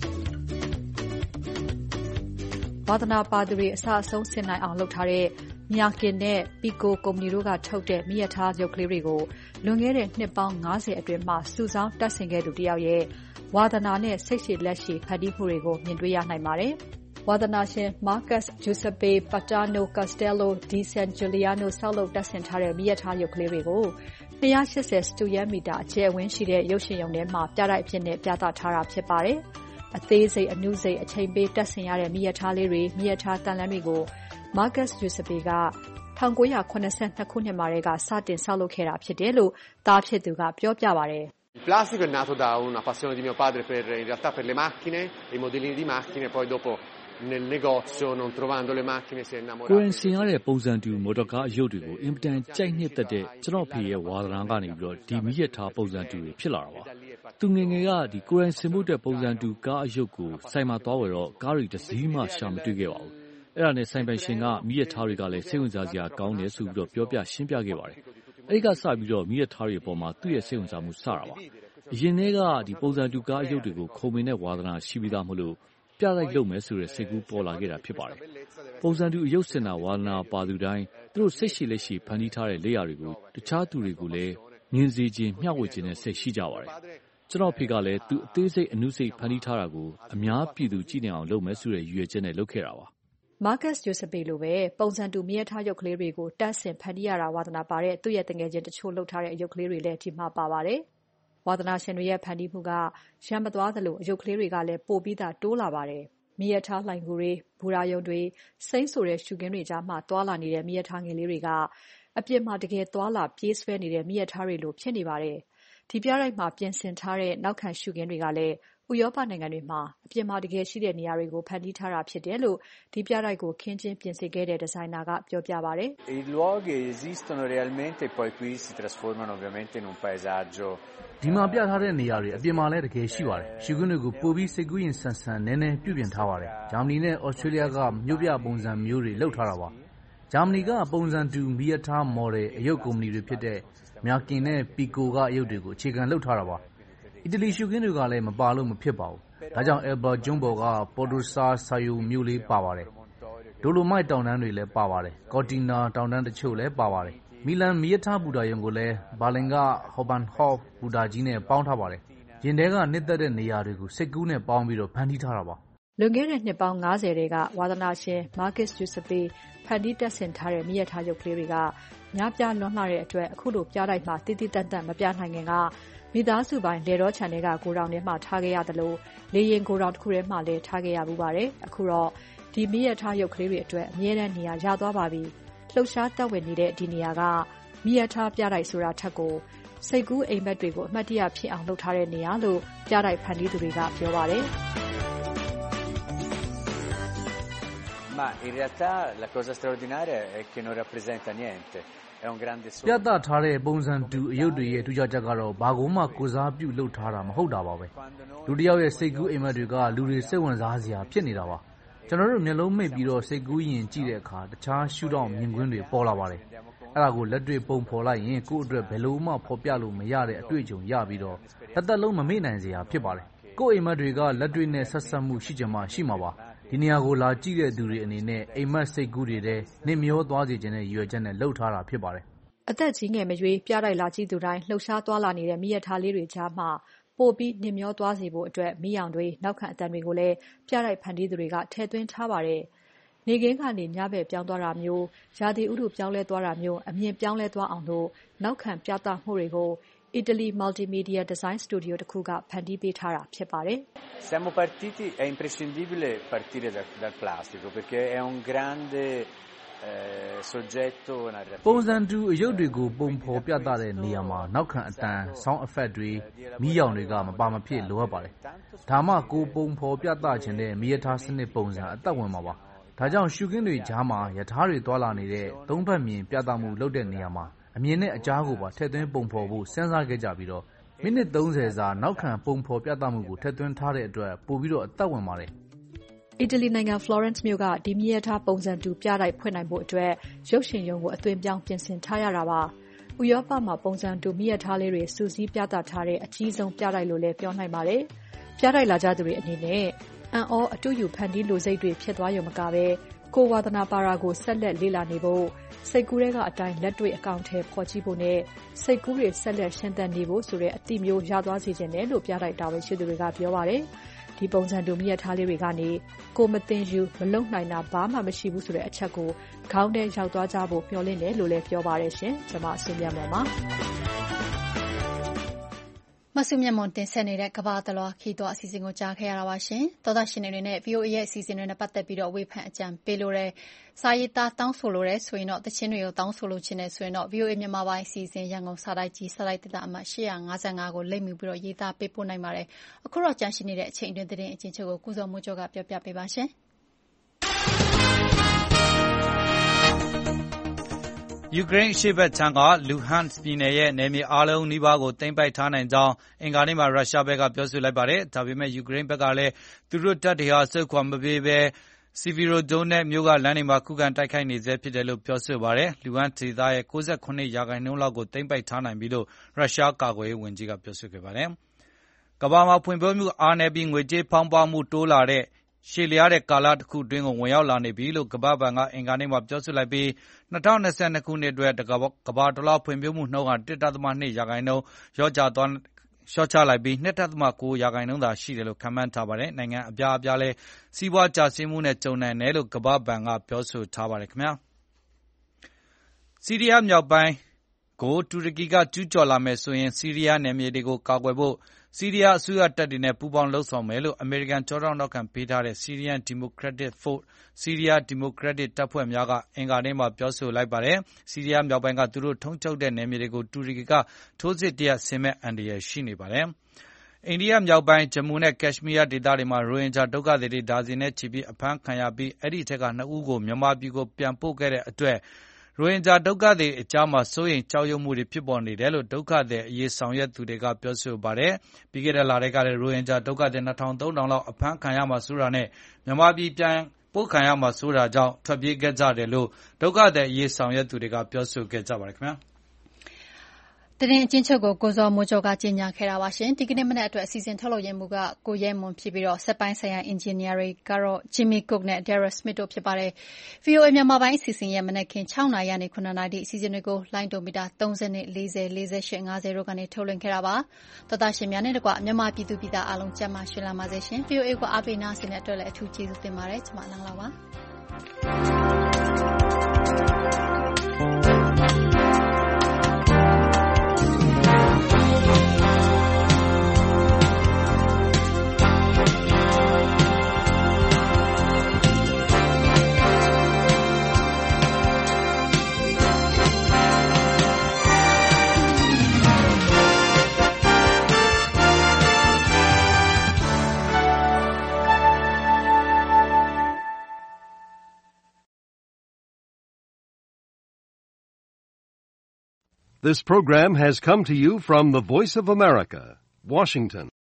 ဝါသနာပါသူတွေအစအဆုံးဆင်နိုင်အောင်လုပ်ထားတဲ့မြာကင်နဲ့ Pico ကုမ္ပဏီတို့ကထုတ်တဲ့မီးရထားရုပ်ကလေးတွေကိုလွန်ခဲ့တဲ့နှစ်ပေါင်း၅၀အတွင်းမှာစုဆောင်းတပ်ဆင်ခဲ့သူတယောက်ရဲ့ဝါသနာနဲ့စိတ်ရှည်လက်ရှည်ဖန်တီးမှုတွေကိုမြင်တွေ့ရနိုင်ပါတယ်။ဝါသနာရှင် Marcus Giuseppe Patano Castello di San Giuliano ဆောက်လုပ်တပ်ဆင်ထားတဲ့မီးရထားရုပ်ကလေးတွေကို၂၈၀စတုရန်းမီတာအကျယ်အဝန်းရှိတဲ့ရုပ်ရှင်ရုံထဲမှာပြတိုက်အဖြစ်နဲ့ပြသထားတာဖြစ်ပါတယ်။အသေးစိတ်အနုစိတ်အချိန်ပေးတပ်ဆင်ရတဲ့မီးရထားလေးတွေမီးရထားတန်လန်းတွေကို Marcus Giuseppe က၁၉၇၂ခုနှစ်မှာတည်းကစတင်ဆောက်လုပ်ခဲ့တာဖြစ်တယ်လို့သားဖြစ်သူကပြောပြပါတယ်။ Il plastico è nato da una passione di mio padre per in realtà per le macchine, i modellini di macchine, poi dopo nel negozio non trovando le macchine si è innamorato. ကိုယ်ဆင်ရတဲ့ပုံစံတူမော်တော်ကားအရုပ်တွေကိုအင်ပတန်ကြိုက်နှစ်သက်တဲ့ကျွန်တော်ဖေရဲ့ဝါသနာကနေပြီးတော့ဒီမီးရထားပုံစံတူတွေဖြစ်လာတာပါ။သူငယ်ငယ်ကဒီကိုယ်ဆင်မှုတဲ့ပုံစံတူကားအရုပ်ကိုစိုက်မှာသွားဝယ်တော့ကားတွေတစ်စီးမှရှာမတွေ့ခဲ့ပါဘူး။အဲ့ဒါနဲ့ဆိုင်ပိုင်ရှင်ကမီးရထားတွေကလည်းစိတ်ဝင်စားစရာကောင်းတယ်ဆိုပြီးတော့ပြောပြရှင်းပြခဲ့ပါတယ်။အဲ့ဒီကစပြီးတော့မီးရထားတွေအပေါ်မှာသူ့ရဲ့စိတ်ဝင်စားမှုစတာပါ။အရင်တည်းကဒီပုံစံတူကားအရုပ်တွေကိုခုံမင်တဲ့ဝါသနာရှိပြီးသားမလို့ပြလိုက်လုပ်မယ်ဆိုတဲ့စိတ်ကူးပေါ်လာခဲ့တာဖြစ်ပါတယ်။ပုံစံတူအရုပ်စင်တာဝါသနာပါသူတိုင်းသူတို့စိတ်ရှိလက်ရှိဖန်တီးထားတဲ့လက်ရာတွေကိုတခြားသူတွေကိုလည်းမြင်စေခြင်းမျှဝေခြင်းနဲ့စိတ်ရှိကြပါတယ်။ကျွန်တော်ဖေကလည်းသူအသေးစိတ်အနုစိတ်ဖန်တီးထားတာကိုအများပြည်သူကြည့်နေအောင်လုပ်မယ်ဆိုတဲ့ရည်ရွယ်ချက်နဲ့လုပ်ခဲ့တာပါ။ Marcus Giuseppe လိုပဲပုံစံတူမီးရထားရုပ်ကလေးတွေကိုတပ်ဆင်ဖန်တီးရတာဝါသနာပါတဲ့သူ့ရဲ့တငယ်ချင်းတချို့လုပ်ထားတဲ့အရုပ်ကလေးတွေလည်းဒီမှာပါပါတယ်။ဝါသနာရှင်တွေရဲ့ဖန်တီးမှုကရံမသွားသလိုအရုပ်ကလေးတွေကလည်းပိုပြီးသားတိုးလာပါတယ်။မီးရထားလှိုဏ်ဂူတွေ၊ဘူရာရုံတွေ၊စိမ်းဆိုတဲ့ရှုခင်းတွေကြားမှာသွားလာနေတဲ့မီးရထားငယ်လေးတွေကအပြင်မှာတကယ်သွားလာပြေးဆွဲနေတဲ့မီးရထားတွေလိုဖြစ်နေပါတယ်။ဒီပြတိုက်မှာပြင်ဆင်ထားတဲ့နောက်ခံရှုခင်းတွေကလည်းဥရောပနိုင်ငံတွေမှာအပြင်မှာတကယ်ရှိတဲ့နေရာတွေကိုဖန်တီးထားတာဖြစ်တယ်လို့ဒီပြတိုက်ကိုခင်းကျင်းပြင်ဆင်ခဲ့တဲ့ဒီဇိုင်နာကပြောပြပါတယ်။ I luoghi esistono realmente e poi qui si trasformano ovviamente in un paesaggio ဒီမှာပြထားတဲ့နေရာတွေအပြင်မှာလည်းတကယ်ရှိပါတယ်။ရှုခင်းတွေကိုပိုပြီးစိတ်ကူးရင်ဆန်ဆန်နည်းနည်းပြုပြင်ထားပါတယ်။ဂျာမနီနဲ့ဩစတြေးလျကမြို့ပြပုံစံမျိုးတွေလုပ်ထားတာပါ။ဂျာမနီကပုံစံတူမီးရထားမော်ဒယ်အရုပ်ကုမ္ပဏီတွေဖြစ်တဲ့မြာကင်နဲ့ Pico ကအရုပ်တွေကိုအခြေခံလုပ်ထားတာပါ။အီတလီရှုခင်းတွေကလည်းမပါလို့မဖြစ်ပါဘူး။ဒါကြောင့် Elba ကျွန်းပေါ်က Portossaio မြို့လေးပါပါတယ်။ဒိုလိုမိုက်တောင်တန်းတွေလည်းပါပါတယ်။ Cortina တောင်တန်းတချို့လည်းပါပါတယ်။မီလန်မီးရထားဘူတာရုံကိုလည်းဘာလင်က Hauptbahnhof ဘူတာကြီးနဲ့ပေါင်းထားပါတယ်။ရင်ထဲကနှစ်သက်တဲ့နေရာတွေကိုစိတ်ကူးနဲ့ပေါင်းပြီးတော့ဖန်တီးထားတာပါ။လွန်ခဲ့တဲ့နှစ်ပေါင်း၅၀တည်းကဝါသနာရှင် Marcus Giuseppe ဖန်တီးတပ်ဆင်ထားတဲ့မီးရထားရုပ်ကလေးတွေကများပြားလွန်းလှတဲ့အတွက်အခုလိုပြတိုက်မှာတိတိတတ်တတ်မပြနိုင်ခင်ကမိသားစုပိုင်းလေတော့ချန်တွေကကိုတောင်ထဲမှာထားခဲ့ရတယ်လို့လေရင်ကိုတောင်တစ်ခုထဲမှာလည်းထားခဲ့ရမှုပါတယ်အခုတော့ဒီမိရထားရုပ်ကလေးတွေအတွက်အမြဲတမ်းနေရာရသွားပါပြီလှုပ်ရှားတက်ဝင်နေတဲ့ဒီနေရာကမိရထားပြတိုက်ဆိုတာထက်ကိုစိတ်ကူးအိမ်မက်တွေကိုအမှတ်တရဖြစ်အောင်လုပ်ထားတဲ့နေရာလို့ပြတိုက်ဖန်တီးသူတွေကပြောပါတယ် Ma in realtà la cosa straordinaria è che non rappresenta niente. È un grande sogno. ပြသထားတဲ့ပုံစံတူအယုတ်တွေရဲ့ထူးခြားချက်ကတော့ဘာကိုမှကိုစားပြုလုပ်ထားတာမဟုတ်တာပါပဲလူတစ်ယောက်ရဲ့စိတ်ကူးအိမ်မက်တွေကလူတွေစိတ်ဝင်စားစရာဖြစ်နေတာပါကျွန်တော်တို့မျက်လုံးမိတ်ပြီးတော့စိတ်ကူးရင်ကြည့်တဲ့အခါတခြားရှုထောင့်မြင်ကွင်းတွေပေါ်လာပါတယ်အဲ့ဒါကိုလက်တွေ့ပုံဖော်လိုက်ရင်ကိုယ့်အတွက်ဘယ်လိုမှဖော်ပြလို့မရတဲ့အတွေ့အကြုံရပြီးတော့တစ်သက်လုံးမမေ့နိုင်စရာဖြစ်ပါတယ်ကိုယ့်အိမ်မက်တွေကလက်တွေ့နဲ့ဆက်ဆက်မှုရှိကြမှာရှိမှာပါဒီနေရာကိုလာကြည့်တဲ့သူတွေအနေနဲ့အိမ်မက်စိတ်ကူးတွေထဲနှမျောသွားစေခြင်းနဲ့ရည်ရွယ်ချက်နဲ့လှုပ်ထားတာဖြစ်ပါတယ်အသက်ကြီးငယ်မရွေးပြတိုက်လာကြည့်သူတိုင်းလှုပ်ရှားသွားလာနေတဲ့မိရထားလေးတွေကြားမှာပို့ပြီးနှမျောသွားစေဖို့အတွက်မိအောင်တွေနောက်ခံအတန်တွေကိုလည်းပြတိုက်ဖန်တီးသူတွေကထည့်သွင်းထားပါတယ်နေကင်းကနေညဘက်ပြောင်းသွားတာမျိုးရာသီဥတုပြောင်းလဲသွားတာမျိုးအမြင်ပြောင်းလဲသွားအောင်လို့နောက်ခံပြသမှုတွေကိုItaly Multimedia Design Studio တခုကဖန်တီးပေးထားတာဖြစ်ပါတယ်။ Siamo partiti è imprescindibile partire da, dal plastico perché è un grande eh, soggetto narrativo. ပုံစံတူအယုတ်တွေကိုပုံဖော်ပြသတဲ့နေရာမှာနောက်ခံအတန် sound effect တွေမီးရောင်တွေကမပါမဖြစ်လိုအပ်ပါတယ်။ဒါမှကိုပုံဖော်ပြသခြင်းတဲ့မီးရထားစနစ်ပုံစံအသက်ဝင်မှာပါ။ဒါကြောင့်ရှုခင်းတွေကြားမှာရထားတွေတွာလာနေတဲ့သုံးဘက်မြင်ပြသမှုလုပ်တဲ့နေရာမှာအမြင်နဲ့အကြားကိုပါထည့်သွင်းပုံဖော်ဖို့စဉ်းစားခဲ့ကြပြီးတော့မိနစ်သုံးဆယ်စာနောက်ခံပုံဖော်ပြသမှုကိုထည့်သွင်းထားတဲ့အတွက်ပို့ပြီးတော့အသက်ဝင်ပါတယ်။ Italy နိုင်ငံ Florence မြို့ကဒီမြရထားပုံစံတူပြတိုက်ဖွင့်နိုင်ဖို့အတွက်ရုပ်ရှင်ရုံကိုအသွင်ပြောင်းပြင်ဆင်ထားရတာပါ။ဥရောပမှာပုံစံတူမြရထားလေးတွေစူးစီးပြသထားတဲ့အကြီးဆုံးပြတိုက်လို့လည်းပြောနိုင်ပါတယ်။ပြတိုက်လာကြသူတွေအနေနဲ့အံ့ဩအတူယူဖန်တီးလိုစိတ်တွေဖြစ်သွားရုံမကပဲကိုဝါသနာပါရာကိုဆက်လက်လေ့လာနေဖို့စိတ်ကူးတွေကအတိုင်းလက်တွေ့အကောင့်ထဲပေါ်ကြည့်ဖို့နဲ့စိတ်ကူးတွေဆက်လက်ရှင်းသန်နေဖို့ဆိုတဲ့အတိမျိုးရသွားစေခြင်းနဲ့လို့ပြတိုက်တာဝန်ရှိသူတွေကပြောပါတယ်။ဒီပုံစံတူမြရထားလေးတွေကနေကိုမသိယူမလုံနိုင်တာဘာမှမရှိဘူးဆိုတဲ့အချက်ကိုခေါင်းထဲရောက်သွားကြဖို့မျှော်လင့်တယ်လို့လည်းပြောပါတယ်ရှင်။ကျွန်မအစီအမံပေါ်မှာမဆုမြတ်မွန်တင်ဆက်နေတဲ့ကဘာတလွားခီတော်အစီအစဉ်ကိုကြားခဲ့ရတာပါရှင်။သောသားရှင်တွေနဲ့ ဗီအိုအေ ရဲ့အစီအစဉ်တွေနဲ့ပတ်သက်ပြီးတော့ဝေဖန်အကြံပေးလို့တဲ့စာရေးသားတောင်းဆိုလို့တဲ့ဆိုရင်တော့တခြင်းတွေကိုတောင်းဆိုလို့ခြင်းနဲ့ဆိုရင်တော့ ဗီအိုအေ မြန်မာပိုင်းအစီအစဉ်ရန်ကုန်စာတိုက်ကြီးစာတိုက်တက်တာအမှတ်ရှစ်ရာငါးဆယ်ငါကိုလိမ့်မှုပြီးတော့ရေးသားပေးပို့နိုင်ပါတယ်။အခုတော့ကြာရှိနေတဲ့အချိန်အတွင်းသတင်းအချင်းချုပ်ကိုကုစောမိုးကျော်ကပြောပြပေးပါရှင်။ယူကရိန်းအရှေ့ဘက်ခြမ်းကလူဟန်စ်ပြည်နယ်ရဲ့နယ်မြေအားလုံးနီးပါးကိုသိမ်းပိုက်ထားနိုင်ကြောင်းအင်္ဂါနေ့မှာရုရှားဘက်ကပြောဆိုလိုက်ပါတယ်။ဒါပေမဲ့ယူကရိန်းဘက်ကလည်းသူတို့တပ်တွေဟာဆုတ်ခွာမပေးဘဲစီဗီရိုဒိုနက်မြို့ကလမ်းတွေမှာခုခံတိုက်ခိုက်နေဆဲဖြစ်တယ်လို့ပြောဆိုပါတယ်။လူဟန်ဒေသရဲ့ကိုးဆယ်ခုနှစ်ရာခိုင်နှုန်းလောက်ကိုသိမ်းပိုက်ထားနိုင်ပြီလို့ရုရှားကာကွယ်ရေးဝန်ကြီးကပြောဆိုခဲ့ပါတယ်။ကမ္ဘာမှာဖွံ့ဖြိုးမှုအားနည်းပြီးငွေကြေးဖောင်းပွမှုတိုးလာတဲ့ရှည်လျားတဲ့ကာလတစ်ခုအတွင်းကိုဝင်ရောက်လာနေပြီလို့ကမ္ဘာ့ဘဏ်ကအင်္ဂါနေ့မှာပြောဆိုလိုက်ပြီး၂၀၂၂ခုနှစ်အတွက်ကမ္ဘာတစ်လောက်ဖွံ့ဖြိုးမှုနှုန်းဟာ တစ်ဒသမ နှစ် ရာခိုင်နှုန်းလျော့ကျသွားလျှော့ချလိုက်ပြီး ၂ ဒသမ ၉ ရာခိုင်နှုန်းသာရှိတယ်လို့ခန့်မှန်းထားပါတယ်။နိုင်ငံအပြားအပြားလည်းစီးပွားကျဆင်းမှုနဲ့ကြုံနိုင်တယ်လို့ကမ္ဘာ့ဘဏ်ကပြောဆိုထားပါတယ်ခင်ဗျာ။ဆီးရီးယားမြောက်ပိုင်းကိုတူရကီကကျူးကျော်လာမယ်ဆိုရင်ဆီးရီးယားနယ်မြေတွေကိုကာကွယ်ဖို့ဆီးရီးယားအစိုးရတပ်တွေနဲ့ပူးပေါင်းလှုပ်ဆောင်မယ်လို့အမေရိကန်ကြောထောက်နောက်ခံပေးထားတဲ့ Syrian Democratic Force ဆီးရီးယားဒီမိုကရက်တစ်တပ်ဖွဲ့များကအင်္ဂါနေ့မှာပြောဆိုလိုက်ပါတယ်။ဆီးရီးယားမြောက်ပိုင်းကသူတို့ထုံးချုပ်တဲ့နယ်မြေတွေကိုတူရကီကထိုးစစ်တရဆင်မဲ့အန္တရာယ်ရှိနေပါတယ်။အိန္ဒိယမြောက်ပိုင်းဂျမူနဲ့ကက်ရှ်မီးယားဒေသတွေမှာရိုဟင်ဂျာဒုက္ခသည်တွေဒါဇင်နဲ့ချီပြီးအဖမ်းခံရပြီးအဲ့ဒီထက်ကနှစ်ဦးကိုမြန်မာပြည်ကိုပြန်ပို့ခဲ့တဲ့အတွက်ရိုဟင်ဂျာဒုက္ခသည်အကြားမှာစိုးရိမ်ကြောက်ရွံ့မှုတွေဖြစ်ပေါ်နေတယ်လို့ဒုက္ခသည်အရေးဆောင်ရွက်သူတွေကပြောဆိုပါတယ်။ပြီးခဲ့တဲ့လတွေကလည်းရိုဟင်ဂျာဒုက္ခသည်နှစ်ထောင်သုံးထောင်လောက်အဖမ်းခံရမှာဆိုတာနဲ့မြန်မာပြည်ပြန်ပို့ခံရမှာဆိုတာကြောင့်ထွက်ပြေးခဲ့ကြတယ်လို့ဒုက္ခသည်အရေးဆောင်ရွက်သူတွေကပြောဆိုခဲ့ကြပါတယ်ခင်ဗျာ။သတင်းအချင်းချုပ်ကိုကိုစောမိုးကျော်ကကြီးညာခဲ့တာပါရှင်ဒီကနေ့မနေ့အတွက်အစီအစဉ်ထုတ်လုပ်ရမှုကကိုရဲမွန်ဖြစ်ပြီးတော့စက်ပိုင်းဆိုင်ရာအင်ဂျင်နီယာတွေကတော့ Jimmy Cook နဲ့ Darren Smith တို့ဖြစ်ပါတယ် ဗီအိုအေ မြန်မာပိုင်းအစီအစဉ်ရဲ့မနေ့ခင်၆နာရီကနေခုနှစ်နာရီအစီအစဉ်တွေကိုလိုင်းဒိုမီတာ၃၀နဲ့၄၀ ၄၈ ၅၀တို့ကနေထုတ်လွှင့်ခဲ့တာပါတော်သားရှင်များနဲ့တကွမြန်မာပြည်သူပြည်သားအားလုံးကျန်းမာရှင်လာပါစေရှင် ဗီအိုအေ ကအားပေးနာဆင်တဲ့အတွက်လည်းအထူးကျေးဇူးတင်ပါတယ်ကျွန်မနန်းလာပါ This program has come to you from the Voice of America, Washington.